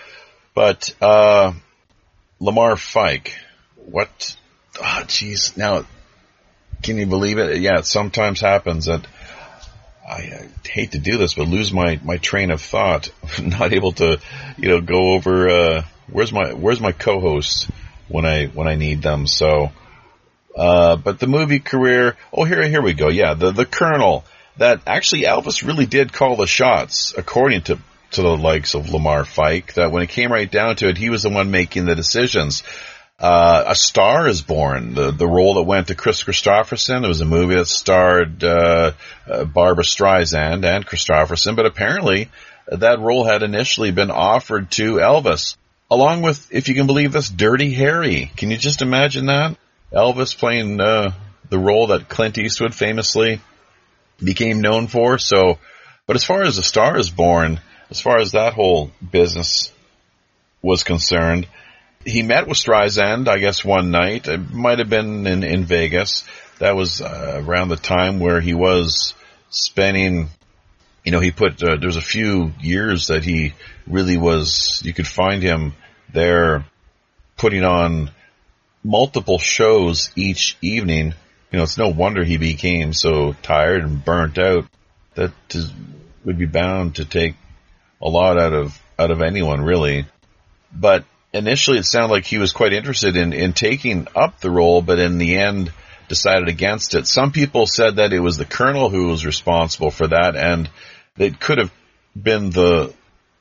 But uh Lamar Fike, what, oh jeez, now, can you believe it? Yeah, it sometimes happens that I, I hate to do this, but lose my, my train of thought. Not able to, you know, go over, uh, where's my, where's my co-host when I, when I need them. So, uh, but the movie career, oh, here, here we go. Yeah, the, the Colonel, that actually Elvis really did call the shots, according to, to the likes of Lamar Fike, that when it came right down to it, he was the one making the decisions. Uh, A Star is Born, the, the role that went to Chris Christopherson. It was a movie that starred, uh, uh, Barbra Streisand and Christopherson, but apparently that role had initially been offered to Elvis, along with, if you can believe this, Dirty Harry. Can you just imagine that? Elvis playing, uh, the role that Clint Eastwood famously became known for. So, but as far as A Star is Born, as far as that whole business was concerned, he met with Streisand, I guess, one night. It might have been in, in Vegas. That was uh, around the time where he was spending, you know, he put, uh, there was a few years that he really was, you could find him there putting on multiple shows each evening. You know, it's no wonder he became so tired and burnt out. That is, would be bound to take a lot out of, out of anyone, really. But initially, it sounded like he was quite interested in, in taking up the role, but in the end decided against it. Some people said that it was the Colonel who was responsible for that, and it could have been the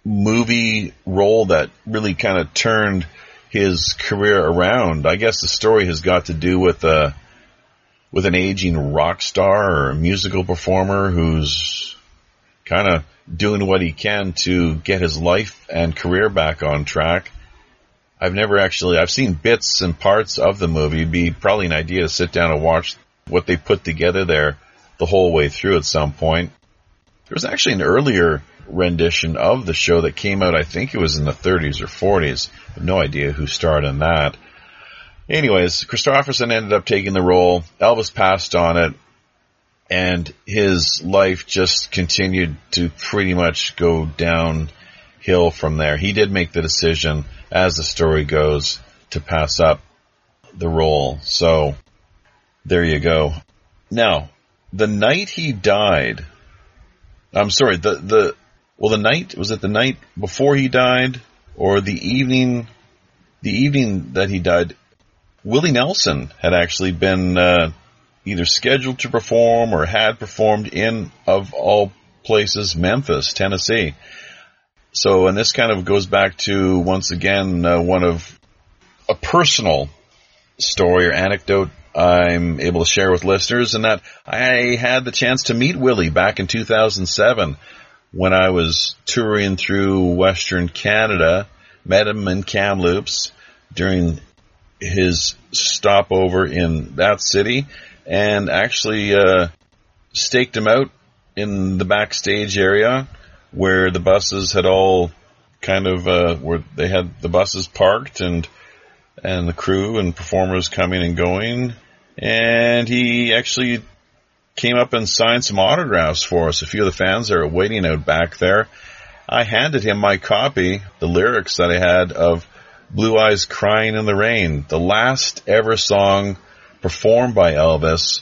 movie role that really kind of turned his career around. I guess the story has got to do with a, with an aging rock star or a musical performer who's kind of doing what he can to get his life and career back on track. I've never actually, I've seen bits and parts of the movie. It'd be probably an idea to sit down and watch what they put together there the whole way through at some point. There was actually an earlier rendition of the show that came out, I think it was in the thirties or forties. I have no idea who starred in that. Anyways, Christopherson ended up taking the role. Elvis passed on it, and his life just continued to pretty much go downhill from there. He did make the decision, as the story goes, to pass up the role. So, there you go. Now, the night he died, I'm sorry, the, the, well, the night, was it the night before he died, or the evening, the evening that he died? Willie Nelson had actually been, uh, either scheduled to perform or had performed in, of all places, Memphis, Tennessee. So, and this kind of goes back to, once again, uh, one of a personal story or anecdote I'm able to share with listeners, and that I had the chance to meet Willie back in two thousand seven when I was touring through Western Canada. Met him in Kamloops during his stopover in that city, and actually uh, staked him out in the backstage area where the buses had all kind of, uh, where they had the buses parked and, and the crew and performers coming and going. And he actually came up and signed some autographs for us. A few of the fans that are waiting out back there. I handed him my copy, the lyrics that I had of Blue Eyes Crying in the Rain, the last ever song performed by Elvis,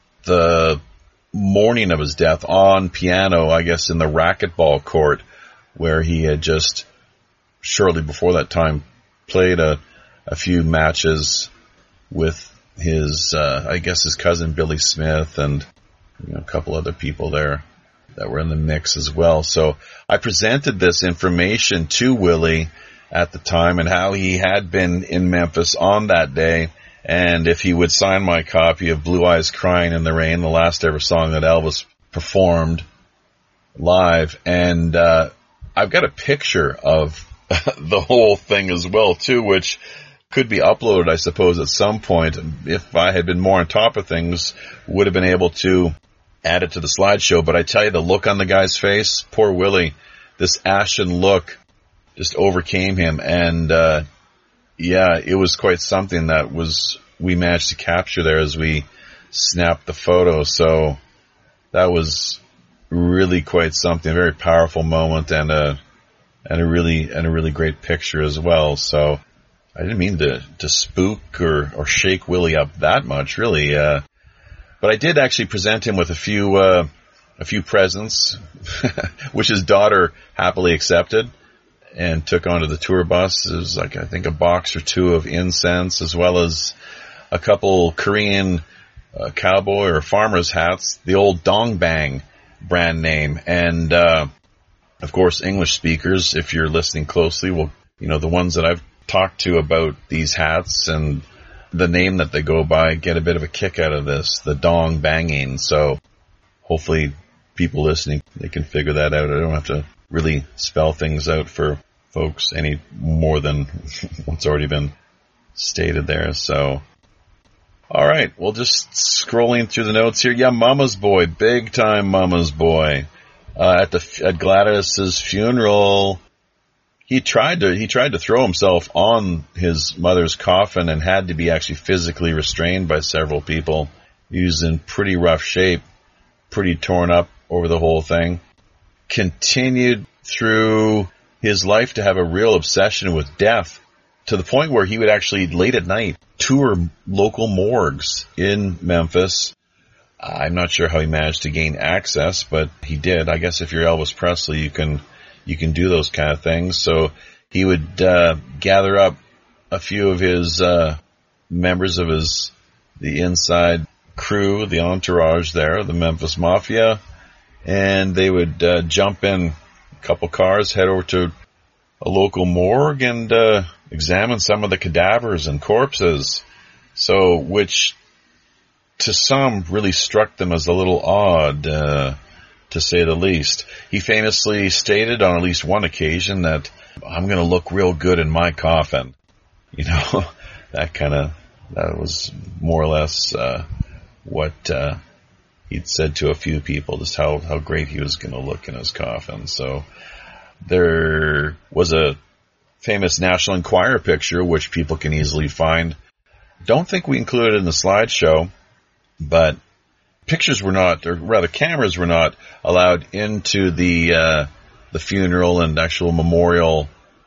the morning of his death, on piano, I guess, in the racquetball court, where he had just shortly before that time played a, a few matches with his, uh, I guess his cousin Billy Smith and, you know, a couple other people there that were in the mix as well. So I presented this information to Willie at the time and how he had been in Memphis on that day, and if he would sign my copy of Blue Eyes Crying in the Rain, the last ever song that Elvis performed. live, and uh, I've got a picture of the whole thing as well, too, which could be uploaded, I suppose, at some point. If I had been more on top of things, would have been able to add it to the slideshow. But I tell you, the look on the guy's face, poor Willie, this ashen look just overcame him. And, uh, yeah, it was quite something that was, we managed to capture there as we snapped the photo. So that was really quite something, a very powerful moment, and a, and a really, and a really great picture as well. So I didn't mean to, to spook or, or shake Willie up that much, really. Uh, but I did actually present him with a few, uh, a few presents, which his daughter happily accepted and took onto the tour bus. It was like, I think, a box or two of incense, as well as a couple Korean uh, cowboy or farmer's hats, the old Dongbang brand name. And, uh, of course, English speakers, if you're listening closely, will, you know, the ones that I've talked to about these hats and the name that they go by get a bit of a kick out of this, the dong banging. So hopefully people listening, they can figure that out. I don't have to really spell things out for folks any more than what's already been stated there. So, all right, well, just scrolling through the notes here. Yeah, Mama's Boy, big time Mama's Boy. Uh, at the at Gladys's funeral, He tried to, he tried to throw himself on his mother's coffin and had to be actually physically restrained by several people. He was in pretty rough shape, pretty torn up over the whole thing. Continued through his life to have a real obsession with death, to the point where he would actually, late at night, tour local morgues in Memphis. I'm not sure how he managed to gain access, but he did. I guess if you're Elvis Presley, you can You can do those kind of things. So he would uh, gather up a few of his uh, members of his the inside crew, the entourage there, the Memphis Mafia, and they would uh, jump in a couple cars, head over to a local morgue, and uh, examine some of the cadavers and corpses. So, which to some really struck them as a little odd, uh, to say the least. He famously stated on at least one occasion that, I'm going to look real good in my coffin. You know, that kind of, that was more or less uh, what uh, he'd said to a few people, just how, how great he was going to look in his coffin. So there was a famous National Enquirer picture, which people can easily find. Don't think we included it in the slideshow, but pictures were not, or rather cameras were not allowed into the uh, the funeral and actual memorial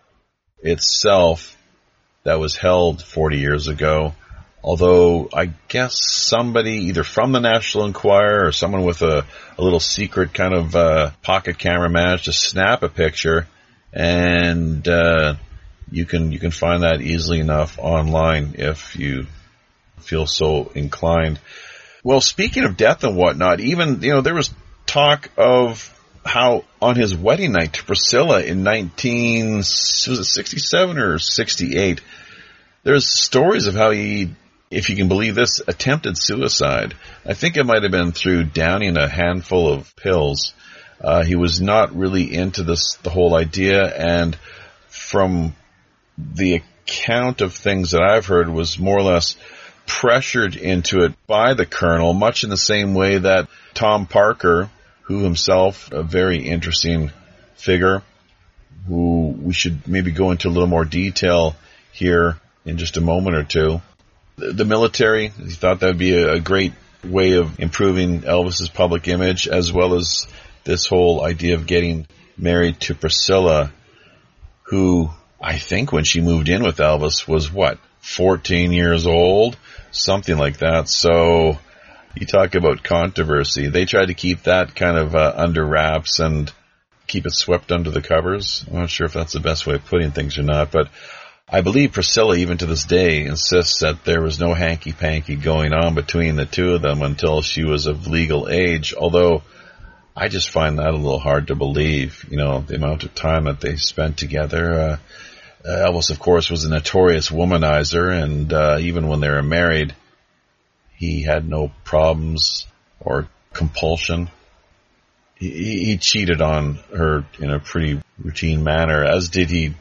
itself that was held forty years ago. Although I guess somebody either from the National Enquirer or someone with a, a little secret kind of uh, pocket camera managed to snap a picture, and uh, you can you can find that easily enough online if you feel so inclined. Well, speaking of death and whatnot, even, you know, there was talk of how on his wedding night to Priscilla in nineteen, was it sixty-seven or sixty-eight, there's stories of how he, if you can believe this, attempted suicide. I think it might have been through downing a handful of pills. Uh, he was not really into this, the whole idea, and from the account of things that I've heard, was more or less pressured into it by the Colonel, much in the same way that Tom Parker, who himself a very interesting figure, who we should maybe go into a little more detail here in just a moment or two. The, the military, he thought that would be a, a great way of improving Elvis's public image, as well as this whole idea of getting married to Priscilla, who I think when she moved in with Elvis was what, fourteen years old? Something like that. So you talk about controversy. They tried to keep that kind of uh, under wraps and keep it swept under the covers. I'm not sure if that's the best way of putting things or not, but I believe Priscilla, even to this day, insists that there was no hanky-panky going on between the two of them until she was of legal age, although I just find that a little hard to believe, you know, the amount of time that they spent together. Uh, Elvis, of course, was a notorious womanizer, and uh, even when they were married, he had no problems or compulsion. he, he cheated on her in a pretty routine manner, as did he,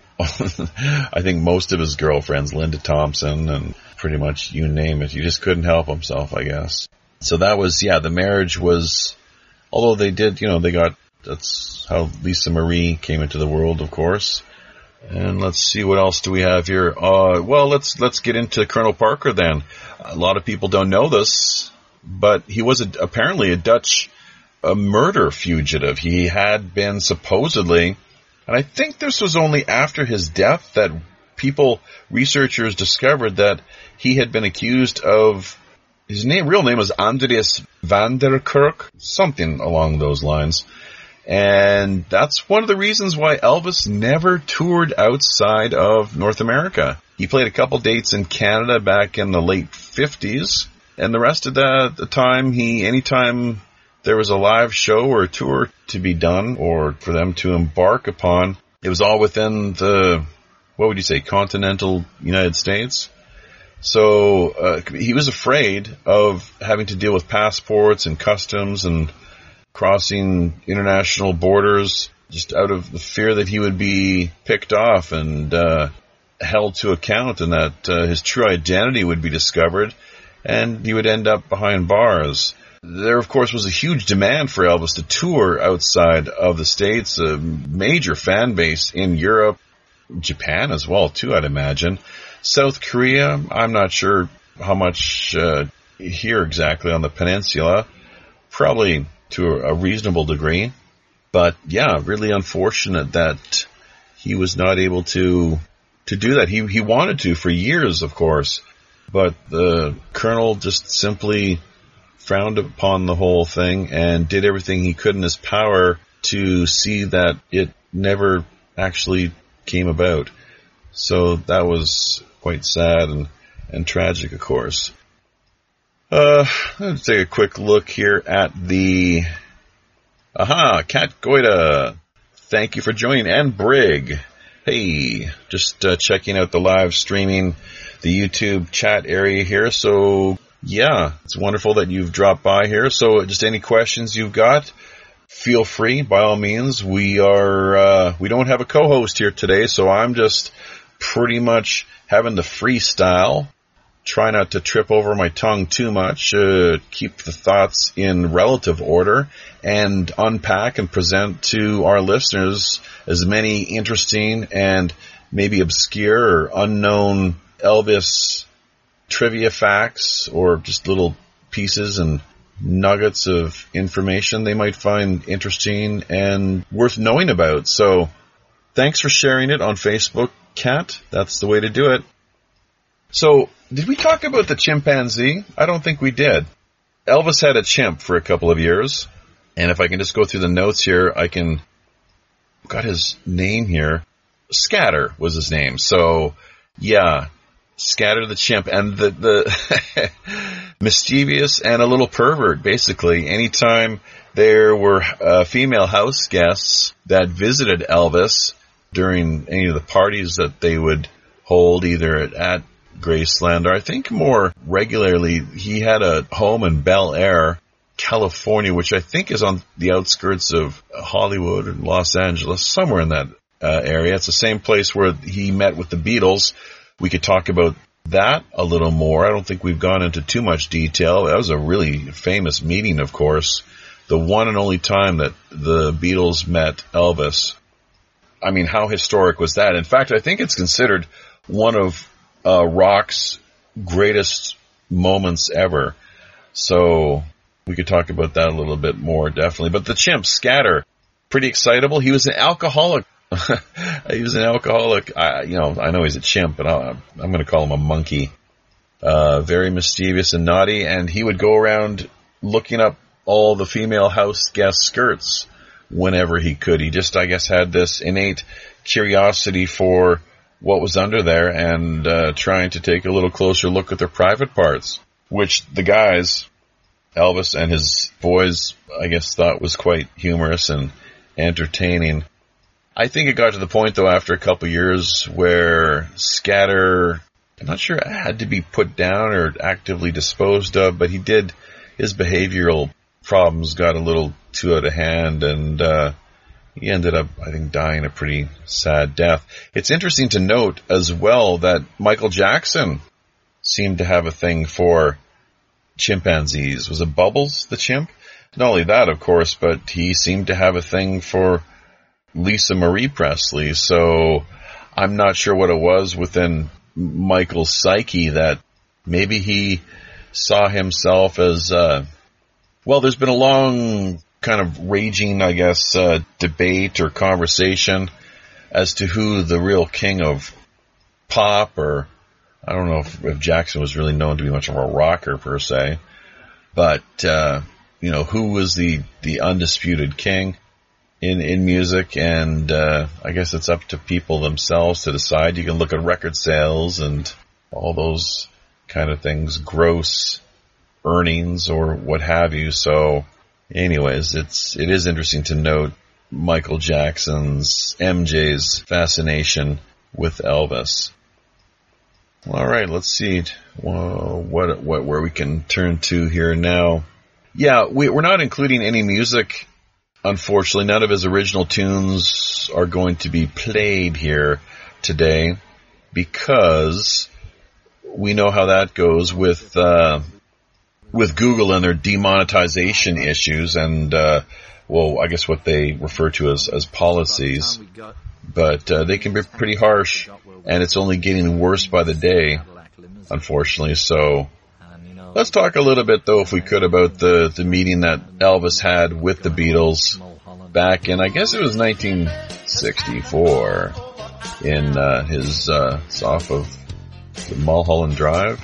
I think, most of his girlfriends, Linda Thompson, and pretty much you name it. He just couldn't help himself, I guess. So that was, yeah, the marriage was, although they did, you know, they got, that's how Lisa Marie came into the world, of course. And let's see, what else do we have here? Uh, well, let's, let's get into Colonel Parker then. A lot of people don't know this, but he was a, apparently a Dutch a murder fugitive. He had been supposedly, and I think this was only after his death that people, researchers discovered that he had been accused of, his name, real name was Andreas van der Kerk, something along those lines. And that's one of the reasons why Elvis never toured outside of North America. He played a couple dates in Canada back in the late fifties, and the rest of the, the time, he, anytime there was a live show or a tour to be done or for them to embark upon, it was all within the, what would you say, continental United States. So uh, he was afraid of having to deal with passports and customs and crossing international borders, just out of the fear that he would be picked off and uh, held to account, and that uh, his true identity would be discovered and he would end up behind bars. There, of course, was a huge demand for Elvis to tour outside of the States, a major fan base in Europe, Japan as well, too, I'd imagine. South Korea, I'm not sure how much uh, here exactly on the peninsula, probably to a reasonable degree. But yeah, really unfortunate that he was not able to to do that. He he wanted to for years, of course, but the colonel just simply frowned upon the whole thing and did everything he could in his power to see that it never actually came about. So that was quite sad and, and tragic, of course. Uh, let's take a quick look here at the... Aha, Kat Goida. Thank you for joining. And Brig. Hey, just uh, checking out the live streaming, the YouTube chat area here. So, yeah, it's wonderful that you've dropped by here. So just any questions you've got, feel free, by all means. We are, uh, we don't have a co-host here today, so I'm just pretty much having the freestyle. Try not to trip over my tongue too much, uh, keep the thoughts in relative order, and unpack and present to our listeners as many interesting and maybe obscure or unknown Elvis trivia facts or just little pieces and nuggets of information they might find interesting and worth knowing about. So thanks for sharing it on Facebook, Kat. That's the way to do it. So, did we talk about the chimpanzee? I don't think we did. Elvis had a chimp for a couple of years. And if I can just go through the notes here, I can... got his name here. Scatter was his name. So, yeah, Scatter the chimp. And the, the mischievous and a little pervert, basically. Anytime there were uh, female house guests that visited Elvis during any of the parties that they would hold, either at, at Graceland, or I think more regularly, he had a home in Bel Air, California, which I think is on the outskirts of Hollywood and Los Angeles, somewhere in that uh, area. It's the same place where he met with the Beatles. We could talk about that a little more. I don't think we've gone into too much detail. That was a really famous meeting, of course. The one and only time that the Beatles met Elvis. I mean, how historic was that? In fact, I think it's considered one of Uh, rock's greatest moments ever. So we could talk about that a little bit more, definitely. But the chimp, Scatter, pretty excitable. He was an alcoholic. He was an alcoholic. I, you know, I know he's a chimp, but I'll, I'm going to call him a monkey. Uh, very mischievous and naughty. And he would go around looking up all the female house guest skirts whenever he could. He just, I guess, had this innate curiosity for what was under there and uh, trying to take a little closer look at their private parts, which the guys, Elvis and his boys, I guess, thought was quite humorous and entertaining. I think it got to the point, though, after a couple of years where Scatter, I'm not sure it had to be put down or actively disposed of, but he did, his behavioral problems got a little too out of hand, and uh, he ended up, I think, dying a pretty sad death. It's interesting to note as well that Michael Jackson seemed to have a thing for chimpanzees. Was it Bubbles, the chimp? Not only that, of course, but he seemed to have a thing for Lisa Marie Presley. So I'm not sure what it was within Michael's psyche that maybe he saw himself as, uh, well, there's been a long kind of raging, I guess, uh, debate or conversation as to who the real king of pop, or I don't know if, if Jackson was really known to be much of a rocker per se, but, uh, you know, who was the, the undisputed king in, in music, and, uh, I guess it's up to people themselves to decide. You can look at record sales and all those kind of things, gross earnings or what have you. So anyways, it's, it is interesting to note Michael Jackson's, M J's fascination with Elvis. All right, let's see well, what, what, where we can turn to here now. Yeah, we, we're not including any music. Unfortunately, none of his original tunes are going to be played here today because we know how that goes with, uh, with Google and their demonetization issues and, uh, well, I guess what they refer to as, as policies. But, uh, they can be pretty harsh, and it's only getting worse by the day, unfortunately. So, let's talk a little bit, though, if we could, about the, the meeting that Elvis had with the Beatles back in, I guess it was nineteen sixty-four, in, uh, his, uh, it's off of the Mulholland Drive.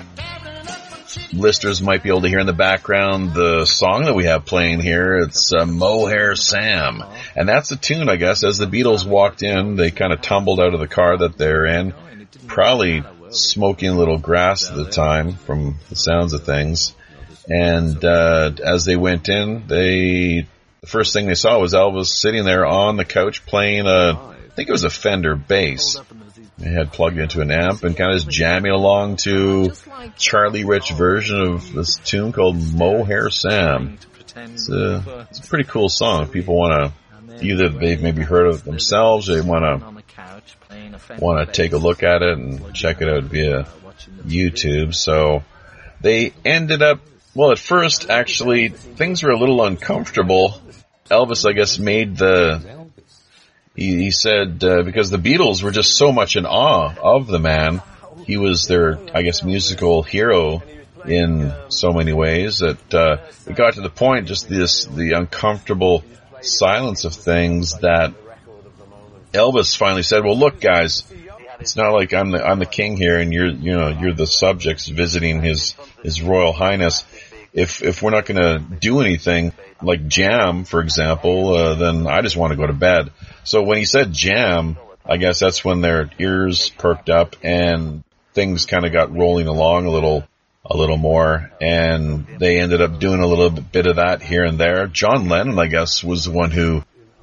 Listeners might be able to hear in the background the song that we have playing here. It's uh, Mohair Sam. And that's the tune, I guess. As the Beatles walked in, they kind of tumbled out of the car that they're in, probably smoking a little grass at the time from the sounds of things. And uh, as they went in, they the first thing they saw was Elvis sitting there on the couch playing a, I think it was a Fender bass. They had plugged into an amp and kind of just jamming along to Charlie Rich version of this tune called Mohair Sam. It's a, it's a pretty cool song. People want to, either they've maybe heard of it themselves, or they want to want to take a look at it and check it out via YouTube. So they ended up, well, at first, actually, things were a little uncomfortable. Elvis, I guess, made the... He, he said, uh, because the Beatles were just so much in awe of the man, he was their, I guess, musical hero in so many ways that, uh, it got to the point, just this, the uncomfortable silence of things, that Elvis finally said, well, look, guys, it's not like I'm the, I'm the king here and you're, you know, you're the subjects visiting his, his Royal Highness. If, if we're not gonna do anything, like jam, for example, uh, then I just want to go to bed. So when he said jam, I guess that's when their ears perked up and things kind of got rolling along a little, a little more, and they ended up doing a little bit of that here and there. John Lennon, I guess, was the one who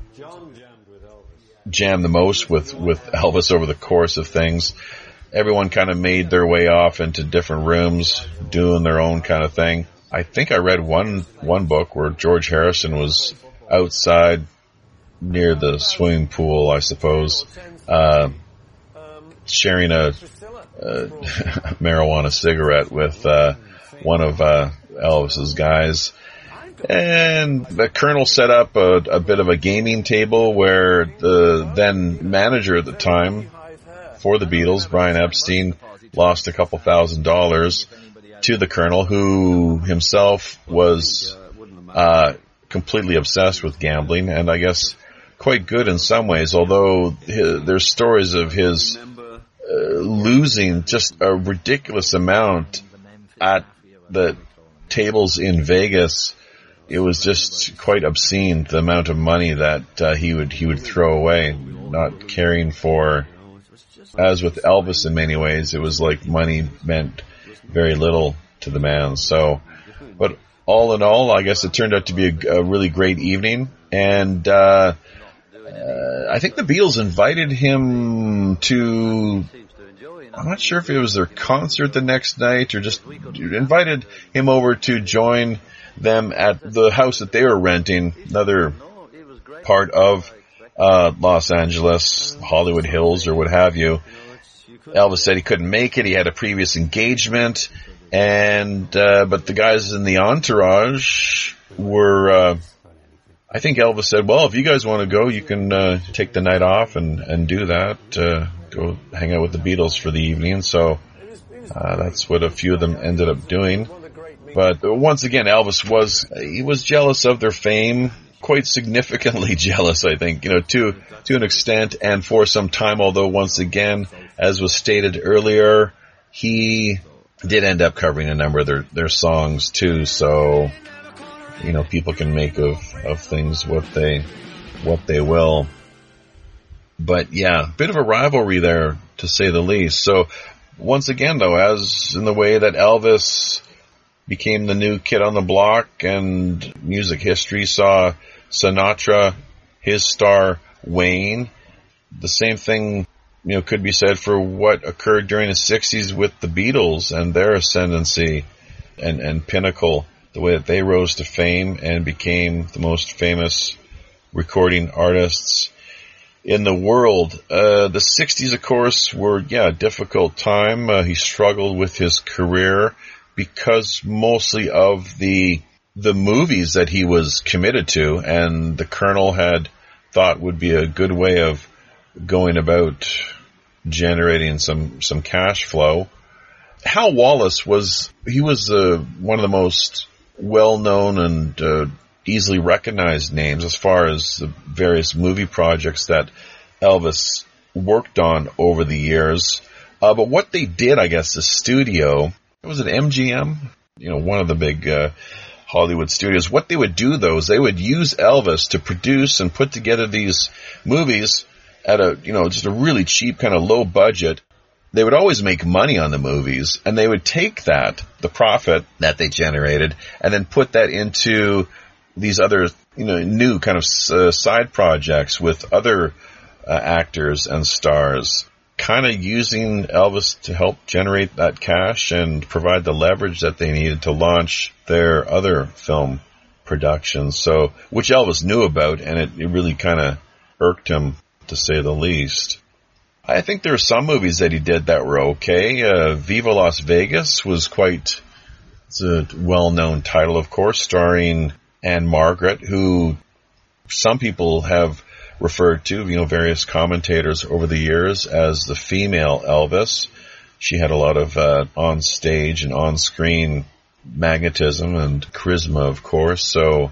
jammed the most with, with Elvis over the course of things. Everyone kind of made their way off into different rooms, doing their own kind of thing. I think I read one, one book where George Harrison was outside near the swimming pool, I suppose, uh, sharing a, a marijuana cigarette with, uh, one of, uh, Elvis's guys. And the Colonel set up a, a bit of a gaming table where the then manager at the time for the Beatles, Brian Epstein, lost a couple thousand dollars to the Colonel, who himself was uh completely obsessed with gambling, and I guess quite good in some ways, although his, there's stories of his uh, losing just a ridiculous amount at the tables in Vegas. It was just quite obscene, the amount of money that uh, he would he would throw away, not caring for. As with Elvis, in many ways, it was like money meant very little to the man. So, but all in all, I guess it turned out to be a, a really great evening. And uh, uh I think the Beatles invited him to, I'm not sure if it was their concert the next night or just invited him over to join them at the house that they were renting, another part of uh, Los Angeles, Hollywood Hills or what have you. Elvis said he couldn't make it. He had a previous engagement, and uh, but the guys in the entourage were, uh, I think Elvis said, well, if you guys want to go, you can uh, take the night off and, and do that, uh, go hang out with the Beatles for the evening. So uh, that's what a few of them ended up doing. But once again, Elvis was, he was jealous of their fame, quite significantly jealous, I think, you know, to, to an extent and for some time, although once again, as was stated earlier, he did end up covering a number of their, their songs too, so, you know, people can make of, of things what they, what they will. But yeah, bit of a rivalry there, to say the least. So, once again though, as in the way that Elvis became the new kid on the block and music history saw Sinatra, his star, wane, the same thing, you know, could be said for what occurred during the sixties with the Beatles and their ascendancy and, and pinnacle, the way that they rose to fame and became the most famous recording artists in the world. Uh, the sixties, of course, were, yeah, a difficult time. Uh, he struggled with his career because mostly of the, the movies that he was committed to, and the Colonel had thought would be a good way of going about generating some, some cash flow. Hal Wallace was, he was uh, one of the most well-known and uh, easily recognized names as far as the various movie projects that Elvis worked on over the years. Uh, but what they did, I guess, the studio, was it M G M? You know, one of the big uh, Hollywood studios. What they would do, though, is they would use Elvis to produce and put together these movies at a, you know, just a really cheap kind of low budget. They would always make money on the movies, and they would take that, the profit that they generated, and then put that into these other, you know, new kind of uh, side projects with other uh, actors and stars, kind of using Elvis to help generate that cash and provide the leverage that they needed to launch their other film productions. So, which Elvis knew about, and it, it really kind of irked him, to say the least. I think there are some movies that he did that were okay. Uh, Viva Las Vegas was quite, it's a well-known title, of course, starring Anne Margaret, who some people have referred to, you know, various commentators over the years as the female Elvis. She had a lot of uh, on-stage and on-screen magnetism and charisma, of course, so...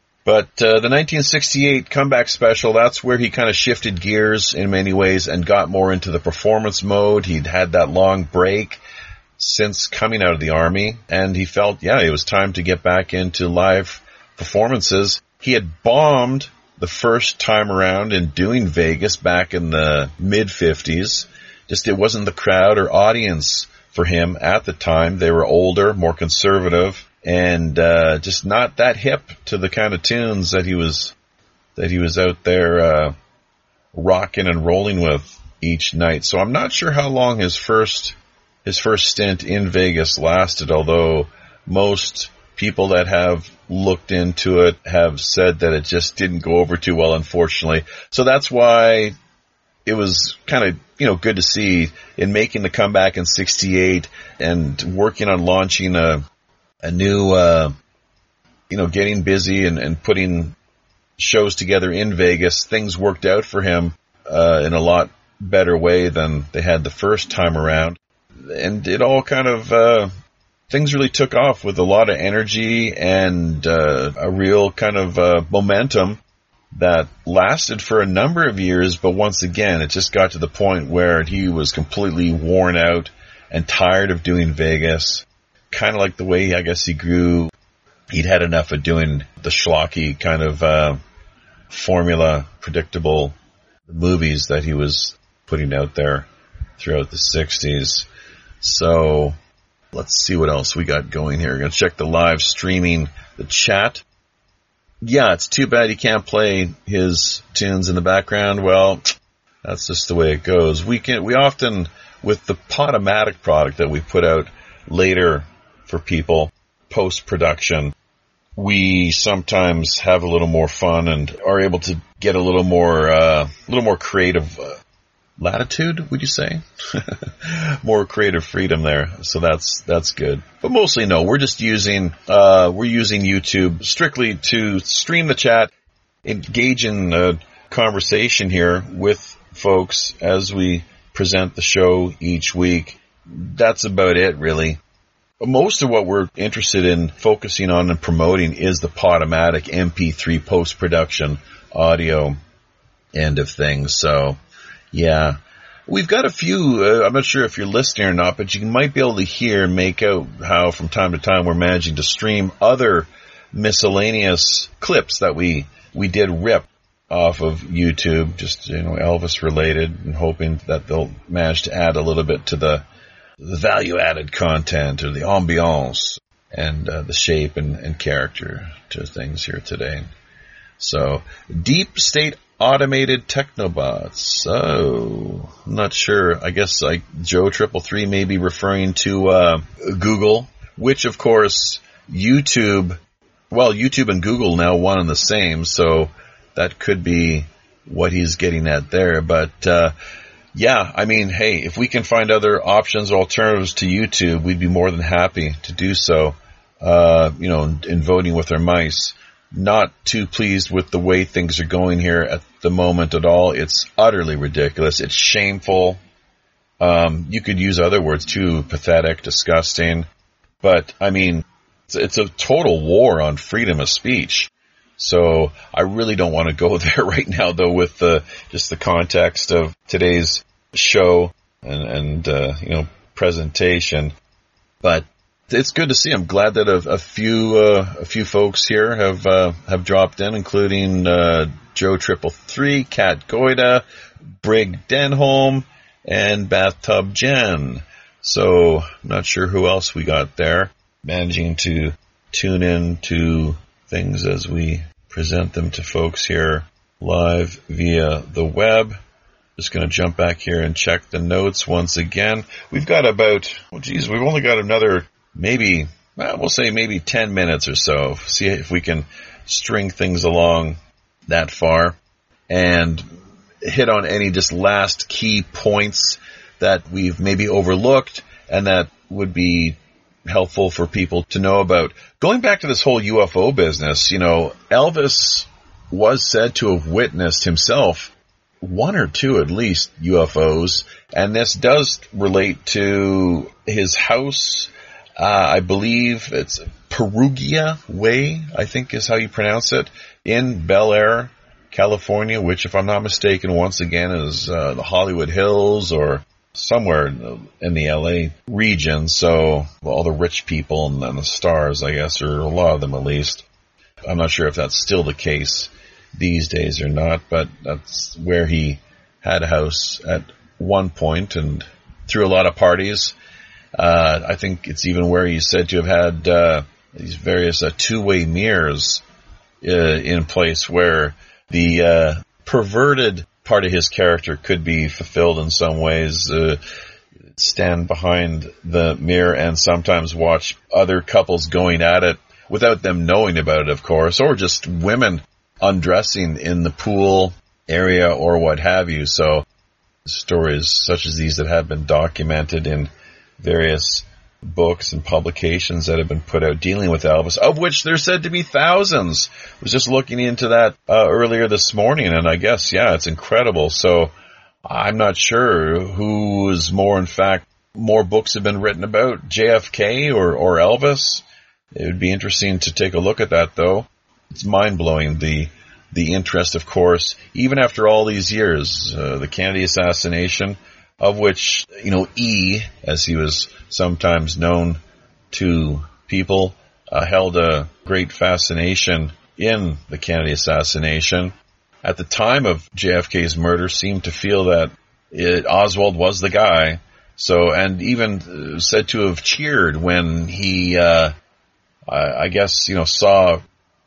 But uh, the nineteen sixty-eight comeback special, that's where he kind of shifted gears in many ways and got more into the performance mode. He'd had that long break since coming out of the Army, and he felt, yeah, it was time to get back into live performances. He had bombed the first time around in doing Vegas back in the mid-fifties. Just it wasn't the crowd or audience for him at the time. They were older, more conservative, and uh, just not that hip to the kind of tunes that he was that he was out there uh, rocking and rolling with each night. So I'm not sure how long his first his first stint in Vegas lasted, although most people that have looked into it have said that it just didn't go over too well, unfortunately. So that's why it was kind of, you know, good to see in making the comeback in sixty-eight and working on launching a a new, uh, you know, getting busy and, and putting shows together in Vegas. Things worked out for him uh, in a lot better way than they had the first time around. And it all kind of, uh, things really took off with a lot of energy and uh, a real kind of uh, momentum that lasted for a number of years. But once again, it just got to the point where he was completely worn out and tired of doing Vegas. Kind of like the way, I guess, he grew. He'd had enough of doing the schlocky kind of uh, formula, predictable movies that he was putting out there throughout the sixties. So let's see what else we got going here. We're going to check the live streaming, the chat. Yeah, it's too bad he can't play his tunes in the background. Well, that's just the way it goes. We can, we often, with the Podomatic product that we put out later for people, post-production, we sometimes have a little more fun and are able to get a little more, uh, a little more creative uh, latitude, would you say? More creative freedom there. So that's, that's good. But mostly no, we're just using, uh, we're using YouTube strictly to stream the chat, engage in a conversation here with folks as we present the show each week. That's about it, really. Most of what we're interested in focusing on and promoting is the Podomatic M P three post-production audio end of things. So, yeah. We've got a few, uh, I'm not sure if you're listening or not, but you might be able to hear and make out how from time to time we're managing to stream other miscellaneous clips that we, we did rip off of YouTube, just, you know, Elvis related, and hoping that they'll manage to add a little bit to the the value-added content or the ambiance and uh, the shape and, and character to things here today. So, Deep State Automated Technobots. So, I'm not sure. I guess like Joe Triple Three may be referring to uh, Google, which of course YouTube, well, YouTube and Google now one and the same, so that could be what he's getting at there. But uh yeah, I mean, hey, if we can find other options or alternatives to YouTube, we'd be more than happy to do so, uh, you know, in, in voting with our mice. Not too pleased with the way things are going here at the moment at all. It's utterly ridiculous. It's shameful. Um, you could use other words too, pathetic, disgusting. But, I mean, it's, it's a total war on freedom of speech. So I really don't want to go there right now, though, with the, just the context of today's show and, and uh, you know, presentation. But it's good to see. I'm glad that a, a few uh, a few folks here have uh, have dropped in, including uh, Joe Triple Three, Kat Goida, Brig Denholm, and Bathtub Jen. So I'm not sure who else we got there. Managing to tune in to things as we present them to folks here live via the web. Just going to jump back here and check the notes once again. We've got about, well, geez, we've only got another maybe, well, we'll say maybe ten minutes or so. See if we can string things along that far and hit on any just last key points that we've maybe overlooked and that would be helpful for people to know about. Going back to this whole U F O business, you know, Elvis was said to have witnessed himself one or two at least U F Os, and this does relate to his house. Uh, I believe it's Perugia Way, I think is how you pronounce it, in Bel Air, California, which, if I'm not mistaken, once again is uh, the Hollywood Hills or somewhere in the L A region. So well, all the rich people and, and the stars, I guess, or a lot of them at least. I'm not sure if that's still the case these days or not, but that's where he had a house at one point and threw a lot of parties. Uh, I think it's even where he's said to have had uh, these various uh, two-way mirrors uh, in place where the uh, perverted part of his character could be fulfilled in some ways, uh, stand behind the mirror and sometimes watch other couples going at it without them knowing about it, of course, or just women undressing in the pool area or what have you. So stories such as these that have been documented in various books and publications that have been put out dealing with Elvis, of which there's said to be thousands. I was just looking into that uh, earlier this morning, and I guess, yeah, it's incredible. So I'm not sure who is more, in fact, more books have been written about, J F K or, or Elvis. It would be interesting to take a look at that, though. It's mind-blowing, the the interest, of course, even after all these years, uh, the Kennedy assassination, of which, you know, E, as he was sometimes known to people, uh, held a great fascination in the Kennedy assassination. At the time of J F K's murder, seemed to feel that it, Oswald was the guy. So, and even said to have cheered when he, uh, I, I guess, you know, saw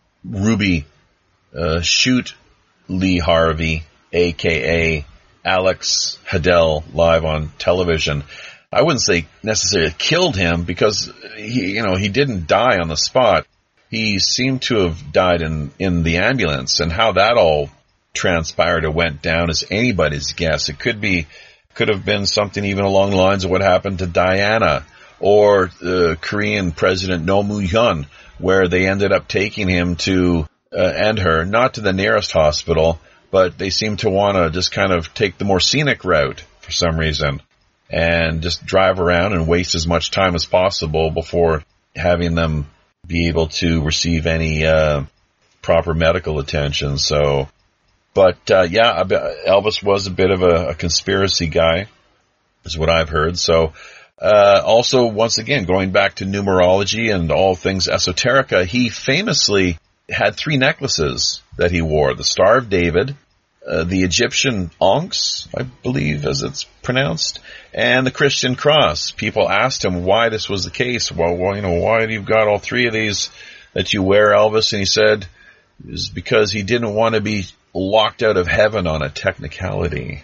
Ruby uh, shoot Lee Harvey, a k a. Alex Hadel, live on television. I wouldn't say necessarily killed him because he, you know, he didn't die on the spot, he seemed to have died in, in the ambulance, and how that all transpired or went down is anybody's guess. It could be, could have been something even along the lines of what happened to Diana or the Korean President Roh Moo-hyun, where they ended up taking him to, uh, and her, not to the nearest hospital, but they seem to want to just kind of take the more scenic route for some reason and just drive around and waste as much time as possible before having them be able to receive any uh proper medical attention. So, but uh yeah, Elvis was a bit of a, a conspiracy guy, is what I've heard. So, uh also, once again, going back to numerology and all things esoterica, he famously had three necklaces that he wore: the Star of David, uh, the Egyptian Onyx, I believe as it's pronounced, and the Christian Cross. People asked him why this was the case. Well, well, you know, why do you got all three of these that you wear, Elvis? And he said it was because he didn't want to be locked out of heaven on a technicality.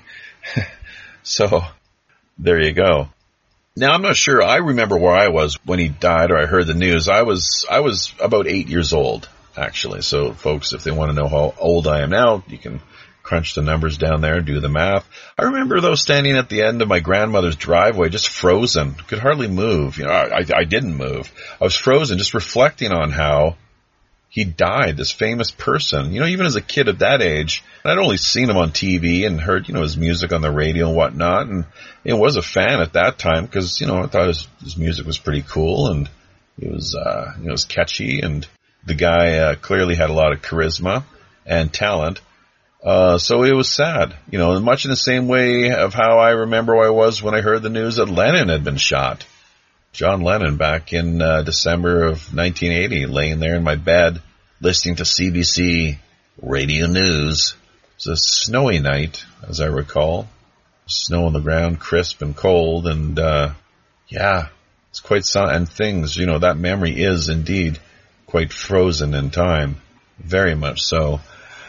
So, there you go. Now, I'm not sure. I remember where I was when he died, or I heard the news. I was, I was about eight years old, actually. So, folks, if they want to know how old I am now, you can crunch the numbers down there and do the math. I remember, though, standing at the end of my grandmother's driveway, just frozen. Could hardly move. You know, I, I didn't move. I was frozen, just reflecting on how he died, this famous person. You know, even as a kid at that age, I'd only seen him on T V and heard, you know, his music on the radio and whatnot, and I was a fan at that time because, you know, I thought his, his music was pretty cool, and it was, uh, you know, it was catchy, and the guy uh, clearly had a lot of charisma and talent. Uh, so it was sad, you know, much in the same way of how I remember where I was when I heard the news that Lennon had been shot. John Lennon, back in uh, December of nineteen eighty, laying there in my bed, listening to C B C Radio News. It was a snowy night, as I recall. Snow on the ground, crisp and cold, and uh yeah, it's quite some, and things, you know, that memory is indeed quite frozen in time. Very much so.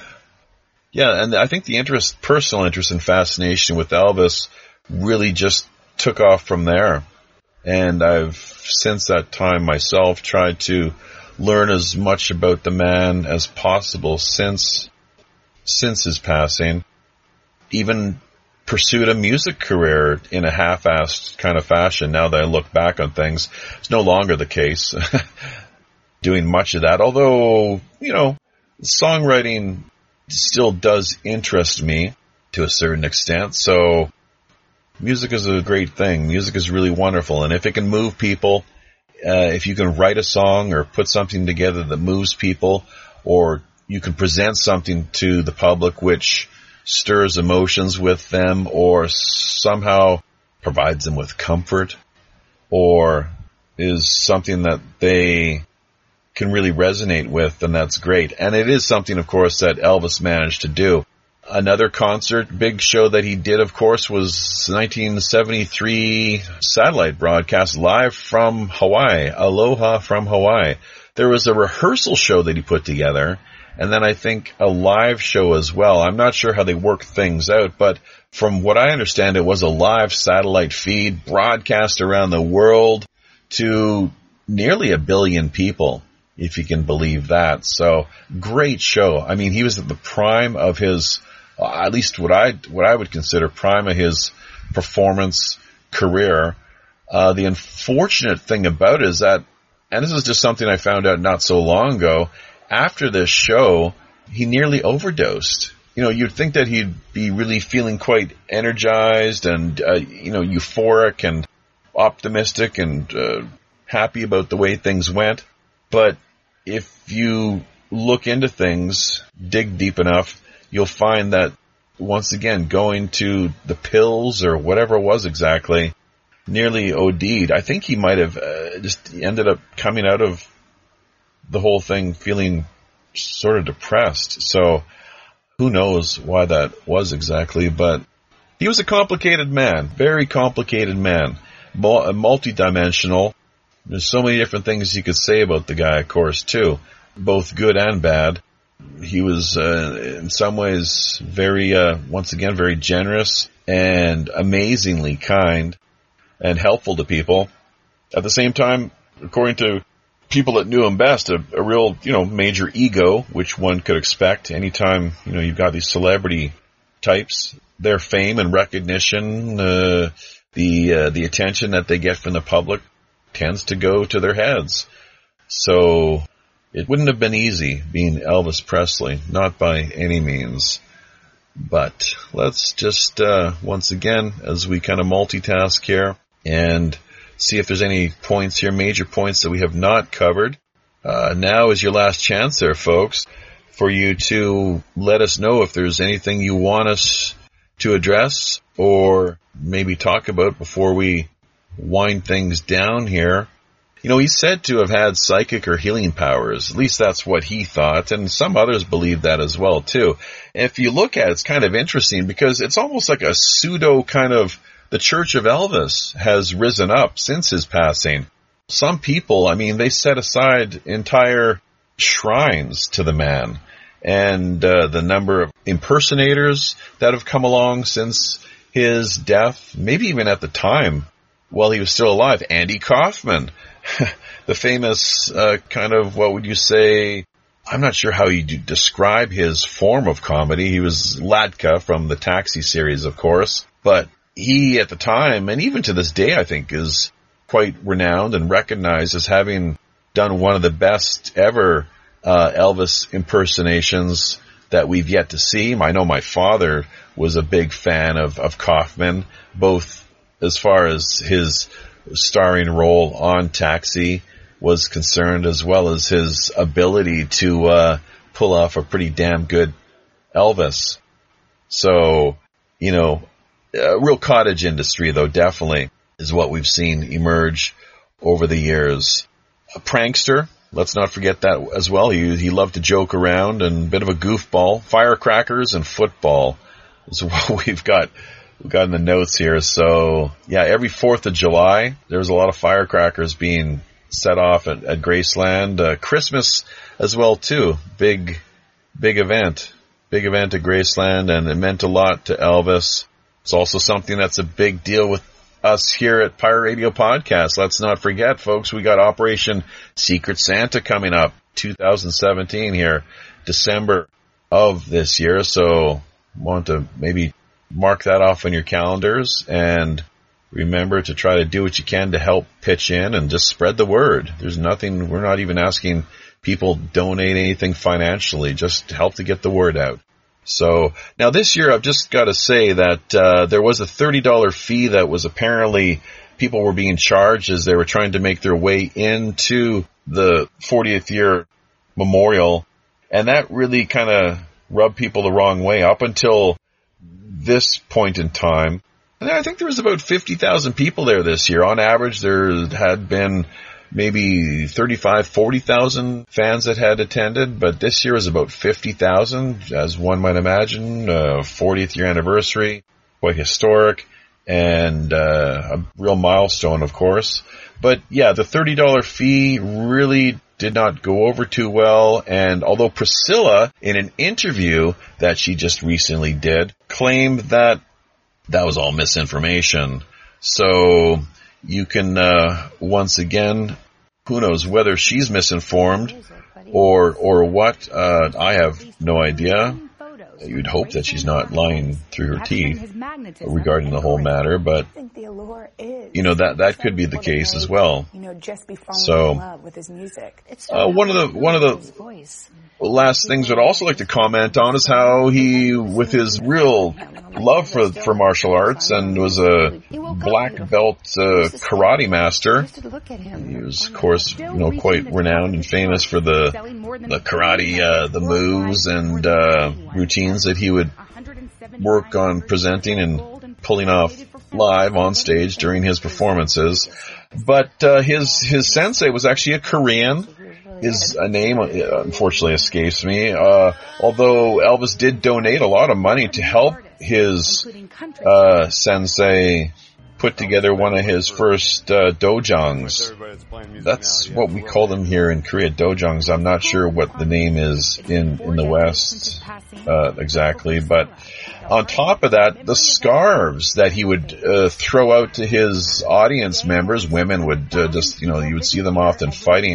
Yeah, and I think the interest, personal interest and fascination with Elvis really just took off from there. And I've, since that time myself, tried to learn as much about the man as possible since, since his passing. Even pursued a music career in a half-assed kind of fashion. Now that I look back on things, it's no longer the case. Doing much of that, although, you know, songwriting still does interest me to a certain extent. So music is a great thing. Music is really wonderful. And if it can move people, uh, if you can write a song or put something together that moves people, or you can present something to the public which stirs emotions with them, or somehow provides them with comfort, or is something that they can really resonate with, then that's great. And it is something, of course, that Elvis managed to do. Another concert, big show that he did, of course, was nineteen seventy-three satellite broadcast live from Hawaii, Aloha from Hawaii. There was a rehearsal show that he put together, and then I think a live show as well. I'm not sure how they work things out, but from what I understand, it was a live satellite feed broadcast around the world to nearly a billion people, if you can believe that. So, great show. I mean, he was at the prime of his, uh, at least what I what I would consider prime of his performance career. Uh, the unfortunate thing about it is that, and this is just something I found out not so long ago, after this show, he nearly overdosed. You know, you'd think that he'd be really feeling quite energized and, uh, you know, euphoric and optimistic and uh, happy about the way things went. But if you look into things, dig deep enough, you'll find that, once again, going to the pills or whatever it was exactly, nearly OD'd. I think he might have uh, just ended up coming out of the whole thing feeling sort of depressed. So who knows why that was exactly, but he was a complicated man, very complicated man, multi-dimensional. There's so many different things you could say about the guy, of course, too, both good and bad. He was, uh, in some ways, very, uh, once again, very generous and amazingly kind and helpful to people. At the same time, according to people that knew him best, a, a real, you know, major ego, which one could expect anytime, you know, you've got these celebrity types, their fame and recognition, uh, the, uh, the attention that they get from the public tends to go to their heads. So it wouldn't have been easy being Elvis Presley, not by any means. But let's just, uh, once again, as we kind of multitask here and see if there's any points here, major points that we have not covered. Uh, now is your last chance there, folks, for you to let us know if there's anything you want us to address or maybe talk about before we wind things down here. You know, he's said to have had psychic or healing powers. At least that's what he thought, and some others believe that as well, too. And if you look at it, it's kind of interesting because it's almost like a pseudo kind of the Church of Elvis has risen up since his passing. Some people, I mean, they set aside entire shrines to the man. And uh, the number of impersonators that have come along since his death, maybe even at the time while he was still alive. Andy Kaufman, the famous uh, kind of, what would you say, I'm not sure how you describe his form of comedy. He was Latka from the Taxi series, of course. But he, at the time, and even to this day, I think, is quite renowned and recognized as having done one of the best ever uh, Elvis impersonations that we've yet to see. I know my father was a big fan of, of Kaufman, both as far as his starring role on Taxi was concerned, as well as his ability to uh, pull off a pretty damn good Elvis. So, you know, a real cottage industry, though, definitely, is what we've seen emerge over the years. A prankster, let's not forget that as well. He, he loved to joke around and a bit of a goofball. Firecrackers and football is what we've got, we've got in the notes here. So, yeah, every fourth of July, there's a lot of firecrackers being set off at, at Graceland. Uh, Christmas as well, too. Big, big event. Big event at Graceland, and it meant a lot to Elvis. It's also something that's a big deal with us here at Pirate Radio Podcast. Let's not forget, folks, we got Operation Secret Santa coming up, two thousand seventeen here, December of this year. So want to maybe mark that off on your calendars and remember to try to do what you can to help pitch in and just spread the word. There's nothing, we're not even asking people donate anything financially, just help to get the word out. So, now this year I've just got to say that uh, there was a thirty dollars fee that was apparently people were being charged as they were trying to make their way into the fortieth year memorial. And that really kind of rubbed people the wrong way up until this point in time. And I think there was about fifty thousand people there this year. On average, there had been maybe thirty-five, forty thousand fans that had attended, but this year is about fifty thousand, as one might imagine. Uh, fortieth year anniversary, quite historic, and uh, a real milestone, of course. But yeah, the thirty dollars fee really did not go over too well, and although Priscilla, in an interview that she just recently did, claimed that that was all misinformation. So you can, uh, once again, who knows whether she's misinformed or, or what, uh, I have no idea. You'd hope that she's not lying through her teeth regarding the whole matter, but, you know, that, that could be the case as well. So, uh, one of the, one of the last things I'd also like to comment on is how he, with his real love for, for martial arts and was a black belt, uh, karate master. He was, of course, you know, quite renowned and famous for the, the karate, uh, the moves and, uh, routines that he would work on presenting and pulling off live on stage during his performances. But, uh, his, his sensei was actually a Korean. His uh, name, uh, unfortunately, escapes me, uh, although Elvis did donate a lot of money to help his uh, sensei put together one of his first uh, dojongs. That's what we call them here in Korea, dojongs. I'm not sure what the name is in, in the West uh, exactly, but on top of that, the scarves that he would uh, throw out to his audience members, women would uh, just, you know, you would see them often fighting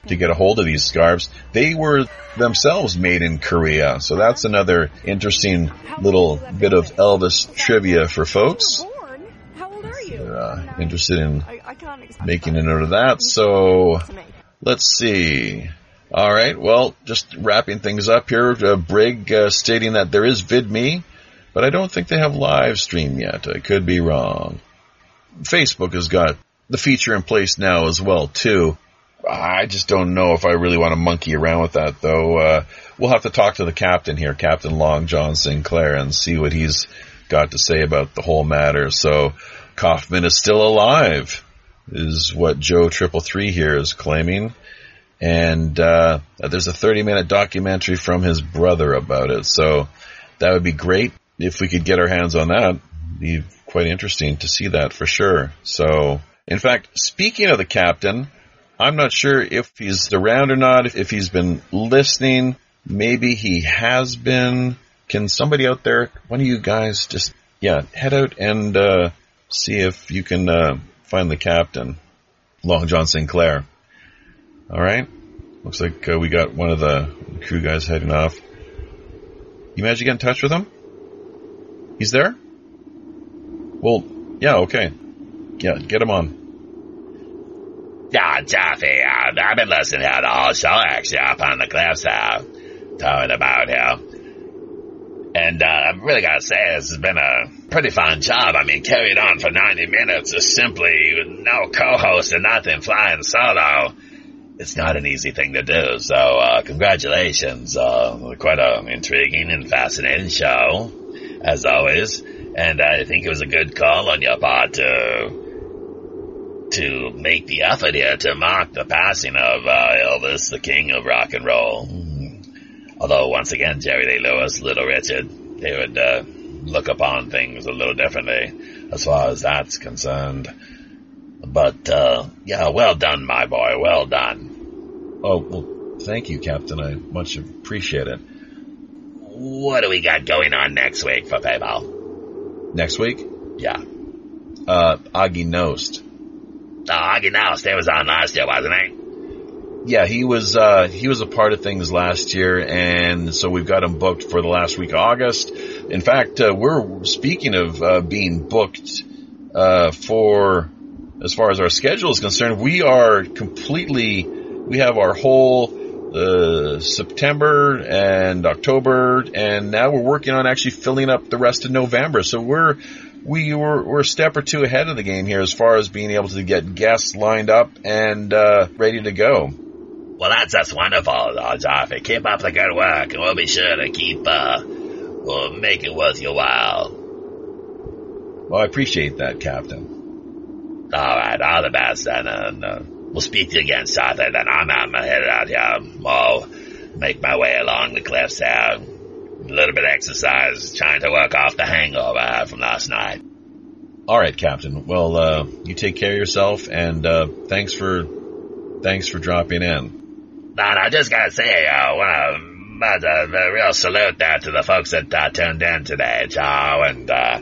to get a hold of these scarves. They were themselves made in Korea, so that's another interesting little bit of Elvis trivia for folks. How old are you? They're uh, interested in making a note of that. So let's see. All right, well, just wrapping things up here. Uh, Brig uh, stating that there is VidMe, but I don't think they have live stream yet. I could be wrong. Facebook has got the feature in place now as well, too. I just don't know if I really want to monkey around with that, though. Uh, we'll have to talk to the captain here, Captain Long John Sinclair, and see what he's got to say about the whole matter. So Kaufman is still alive, is what Joe Triple Three here is claiming. And uh, there's a thirty-minute documentary from his brother about it. So that would be great if we could get our hands on that. It'd be quite interesting to see that for sure. So, in fact, speaking of the captain, I'm not sure if he's around or not, if, if he's been listening. Maybe he has been. Can somebody out there, one of you guys, just, yeah, head out and uh, see if you can uh, find the captain, Long John Sinclair. All right. Looks like uh, we got one of the crew guys heading off. You managed to get in touch with him? He's there? Well, yeah, okay. Yeah, get him on. Yeah, Jeffy, uh, I've been listening to the whole show, actually, up on the cliffs, uh, talking about him. And uh, I've really got to say, this has been a pretty fun job. I mean, carried on for ninety minutes is simply no co-host and nothing, flying solo. It's not an easy thing to do, so uh, congratulations. Uh, quite an intriguing and fascinating show, as always. And I think it was a good call on your part to to make the effort here to mark the passing of uh, Elvis, the king of rock and roll. Although, once again, Jerry Lee Lewis, Little Richard, they would uh, look upon things a little differently as far as that's concerned. But, uh, yeah, well done, my boy, well done. Oh, well, thank you, Captain. I much appreciate it. What do we got going on next week for PayPal? Next week? Yeah. Uh, Augie Nost. Oh, Augie Nost, he was on last year, wasn't he? Yeah, he was, uh, he was a part of things last year, and so we've got him booked for the last week of August. In fact, uh, we're, speaking of, uh, being booked, uh, for, as far as our schedule is concerned, we are completely, we have our whole, uh, September and October, and now we're working on actually filling up the rest of November. So we're, we were, we're a step or two ahead of the game here as far as being able to get guests lined up and, uh, ready to go. Well, that's just wonderful, uh, Jaffe. Keep up the good work, and we'll be sure to keep, uh, we'll make it worth your while. Well, I appreciate that, Captain. All right, all the best, and uh, uh, we'll speak to you again, Arthur. Then I'm, I'm headed out here. I'll make my way along the cliffs there. A little bit of exercise, trying to work off the hangover I had from last night. All right, Captain. Well, uh, you take care of yourself, and uh, thanks for thanks for dropping in. And I just gotta say, uh, want to uh, a real salute there to the folks that uh, tuned in today, Joe and uh,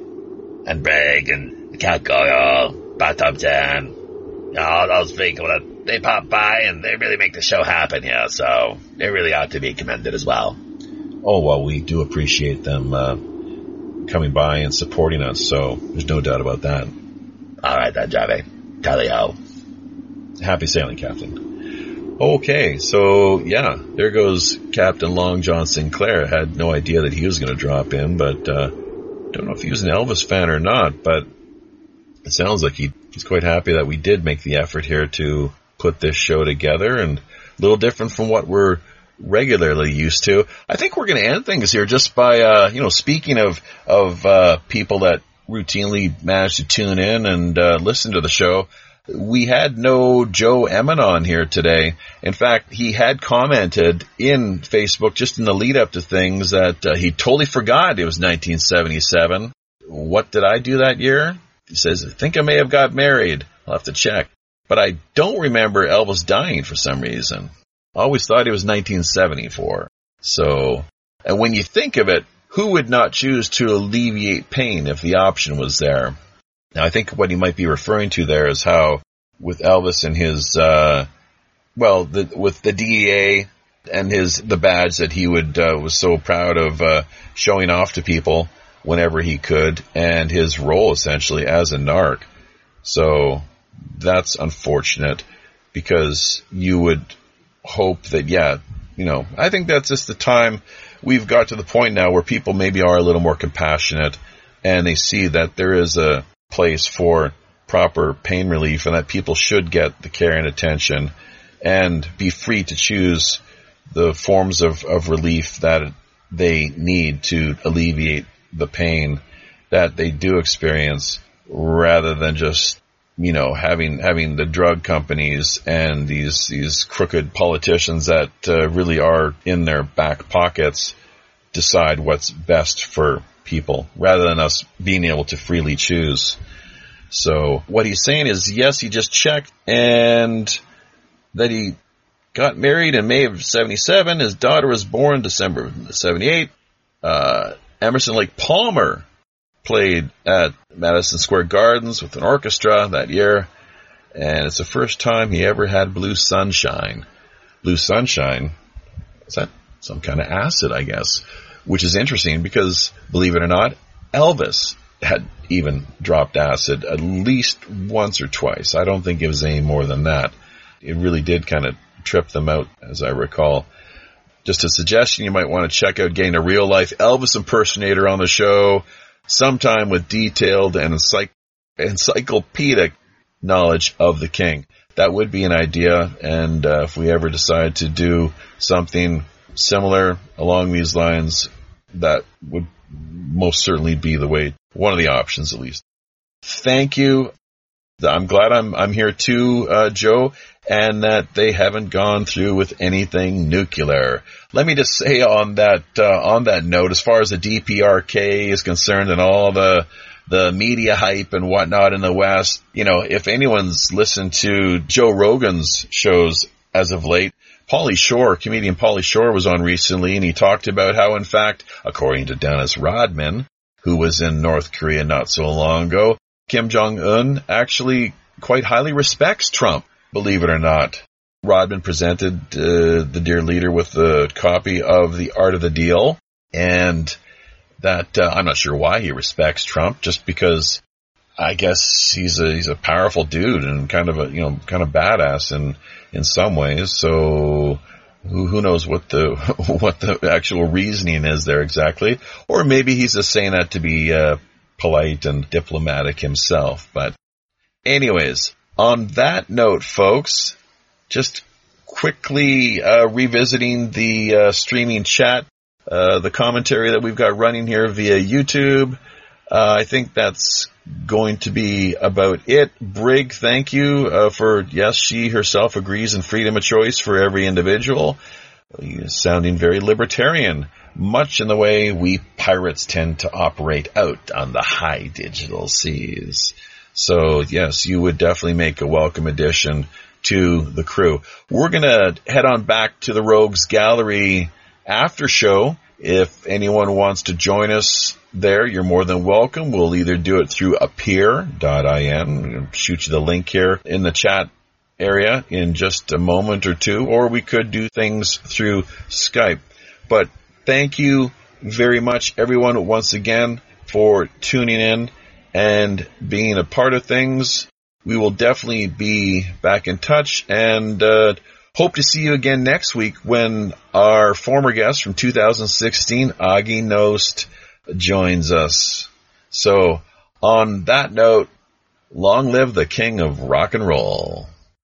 and Brig and Cat Goyle, Bathtub Jan, you know, all those people that they pop by and they really make the show happen here. So they really ought to be commended as well. Oh well, we do appreciate them uh, coming by and supporting us. So there's no doubt about that. All right, then, Javi. Tally-ho. Happy sailing, Captain. Okay, so, yeah, there goes Captain Long John Sinclair. I had no idea that he was going to drop in, but uh don't know if he was an Elvis fan or not, but it sounds like he, he's quite happy that we did make the effort here to put this show together, and a little different from what we're regularly used to. I think we're going to end things here just by, uh you know, speaking of, of uh people that routinely manage to tune in and uh listen to the show. We had no Joe Emmon on here today. In fact, he had commented in Facebook just in the lead up to things that uh, he totally forgot it was nineteen seventy-seven. What did I do that year? He says, I think I may have got married. I'll have to check. But I don't remember Elvis dying for some reason. I always thought it was nineteen seventy-four. So, and when you think of it, who would not choose to alleviate pain if the option was there? Now, I think what he might be referring to there is how, with Elvis and his uh well, the, with the D E A and his the badge that he would uh, was so proud of uh, showing off to people whenever he could, and his role essentially as a narc. So that's unfortunate, because you would hope that, yeah, you know, I think that's just the time we've got to the point now where people maybe are a little more compassionate, and they see that there is a place for proper pain relief, and that people should get the care and attention and be free to choose the forms of, of relief that they need to alleviate the pain that they do experience, rather than just, you know, having having the drug companies and these these crooked politicians that uh, really are in their back pockets decide what's best for people, rather than us being able to freely choose. So what he's saying is, yes, he just checked, and that he got married in May of seventy-seven. His daughter was born December of seventy-eight. Uh, Emerson Lake Palmer played at Madison Square Gardens with an orchestra that year, and it's the first time he ever had blue sunshine. Blue sunshine, is that some kind of acid, I guess, which is interesting because, believe it or not, Elvis had even dropped acid at least once or twice. I don't think it was any more than that. It really did kind of trip them out, as I recall. Just a suggestion, you might want to check out getting a real-life Elvis impersonator on the show, sometime with detailed and encycl- encyclopedic knowledge of the king. That would be an idea, and uh, if we ever decide to do something similar along these lines, that would most certainly be the way, one of the options at least. Thank you. I'm glad I'm I'm here too, uh, Joe, and that they haven't gone through with anything nuclear. Let me just say on that uh, on that note, as far as the D P R K is concerned and all the the media hype and whatnot in the West, you know, if anyone's listened to Joe Rogan's shows as of late, Pauly Shore, comedian Pauly Shore, was on recently, and he talked about how, in fact, according to Dennis Rodman, who was in North Korea not so long ago, Kim Jong-un actually quite highly respects Trump, believe it or not. Rodman presented uh, the dear leader with a copy of The Art of the Deal, and that uh, I'm not sure why he respects Trump, just because I guess he's a he's a powerful dude and kind of a you know kind of badass in in some ways. So who who knows what the what the actual reasoning is there exactly, or maybe he's just saying that to be uh, polite and diplomatic himself. But anyways, on that note, folks, just quickly uh, revisiting the uh, streaming chat, uh, the commentary that we've got running here via YouTube. Uh, I think that's going to be about it. Brig, thank you uh, for, yes, she herself agrees in freedom of choice for every individual. You're sounding very libertarian, much in the way we pirates tend to operate out on the high digital seas. So, yes, you would definitely make a welcome addition to the crew. We're going to head on back to the Rogues Gallery after show. If anyone wants to join us there, you're more than welcome. We'll either do it through appear dot I N, shoot you the link here in the chat area in just a moment or two, or we could do things through Skype. But thank you very much, everyone, once again, for tuning in and being a part of things. We will definitely be back in touch, and uh, hope to see you again next week when our former guest from two thousand sixteen, Augie Nost, joins us. So, on that note, long live the king of rock and roll.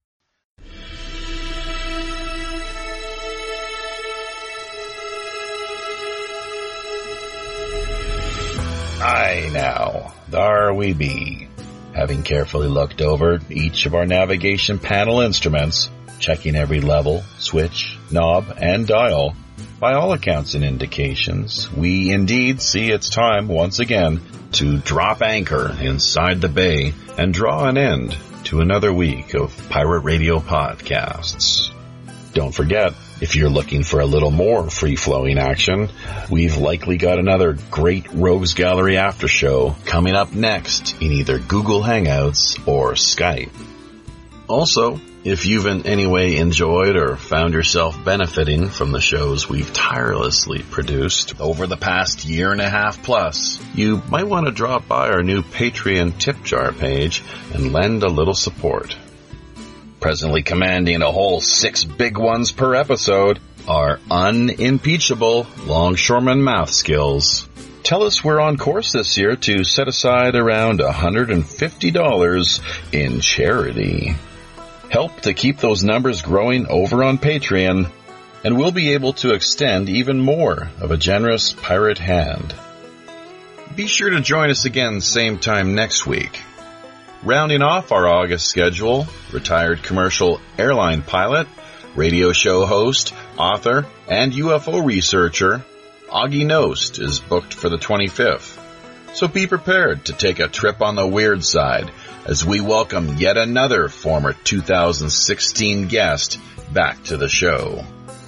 Aye now, there we be, having carefully looked over each of our navigation panel instruments, checking every level, switch, knob, and dial. By all accounts and indications, we indeed see it's time once again to drop anchor inside the bay and draw an end to another week of Pirate Radio podcasts. Don't forget, if you're looking for a little more free-flowing action, we've likely got another great Rogues Gallery after show coming up next in either Google Hangouts or Skype. Also, If you've in any way enjoyed or found yourself benefiting from the shows we've tirelessly produced over the past year and a half plus, you might want to drop by our new Patreon tip jar page and lend a little support. Presently commanding a whole six big ones per episode are unimpeachable longshoreman math skills. Tell us we're on course this year to set aside around one hundred fifty dollars in charity. Help to keep those numbers growing over on Patreon, and we'll be able to extend even more of a generous pirate hand. Be sure to join us again same time next week. Rounding off our August schedule, retired commercial airline pilot, radio show host, author, and U F O researcher, Augie Nost is booked for the twenty-fifth. So be prepared to take a trip on the weird side as we welcome yet another former two thousand sixteen guest back to the show.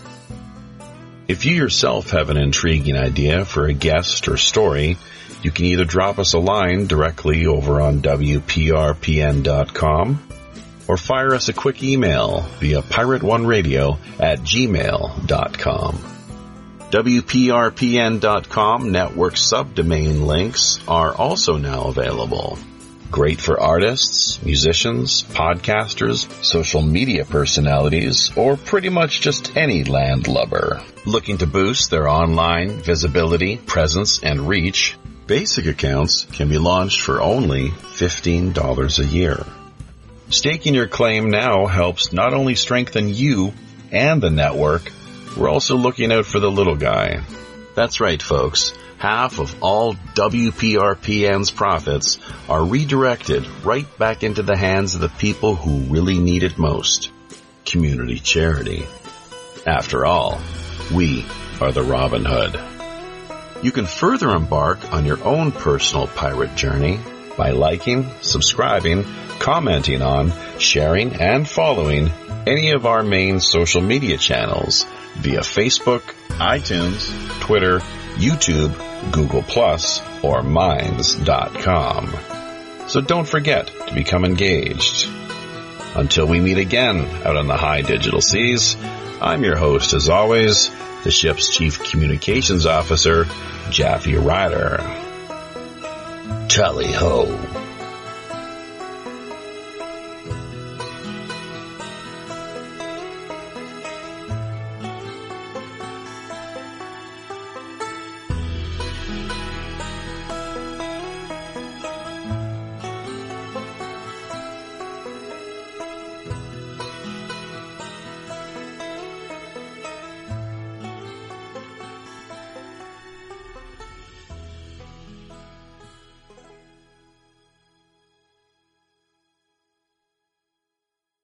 If you yourself have an intriguing idea for a guest or story, you can either drop us a line directly over on W P R P N dot com or fire us a quick email via pirate one radio at gmail dot com. W P R P N dot com network subdomain links are also now available. Great for artists, musicians, podcasters, social media personalities, or pretty much just any landlubber looking to boost their online visibility, presence, and reach. Basic accounts can be launched for only fifteen dollars a year. Staking your claim now helps not only strengthen you and the network, we're also looking out for the little guy. That's right, folks. Half of all W P R P N's profits are redirected right back into the hands of the people who really need it most. Community charity. After all, we are the Robin Hood. You can further embark on your own personal pirate journey by liking, subscribing, commenting on, sharing, and following any of our main social media channels via Facebook, iTunes, Twitter, YouTube, Google Plus, or Minds dot com. So don't forget to become engaged. Until we meet again out on the high digital seas, I'm your host as always, the ship's Chief Communications Officer, Jaffe Ryder. Tally ho.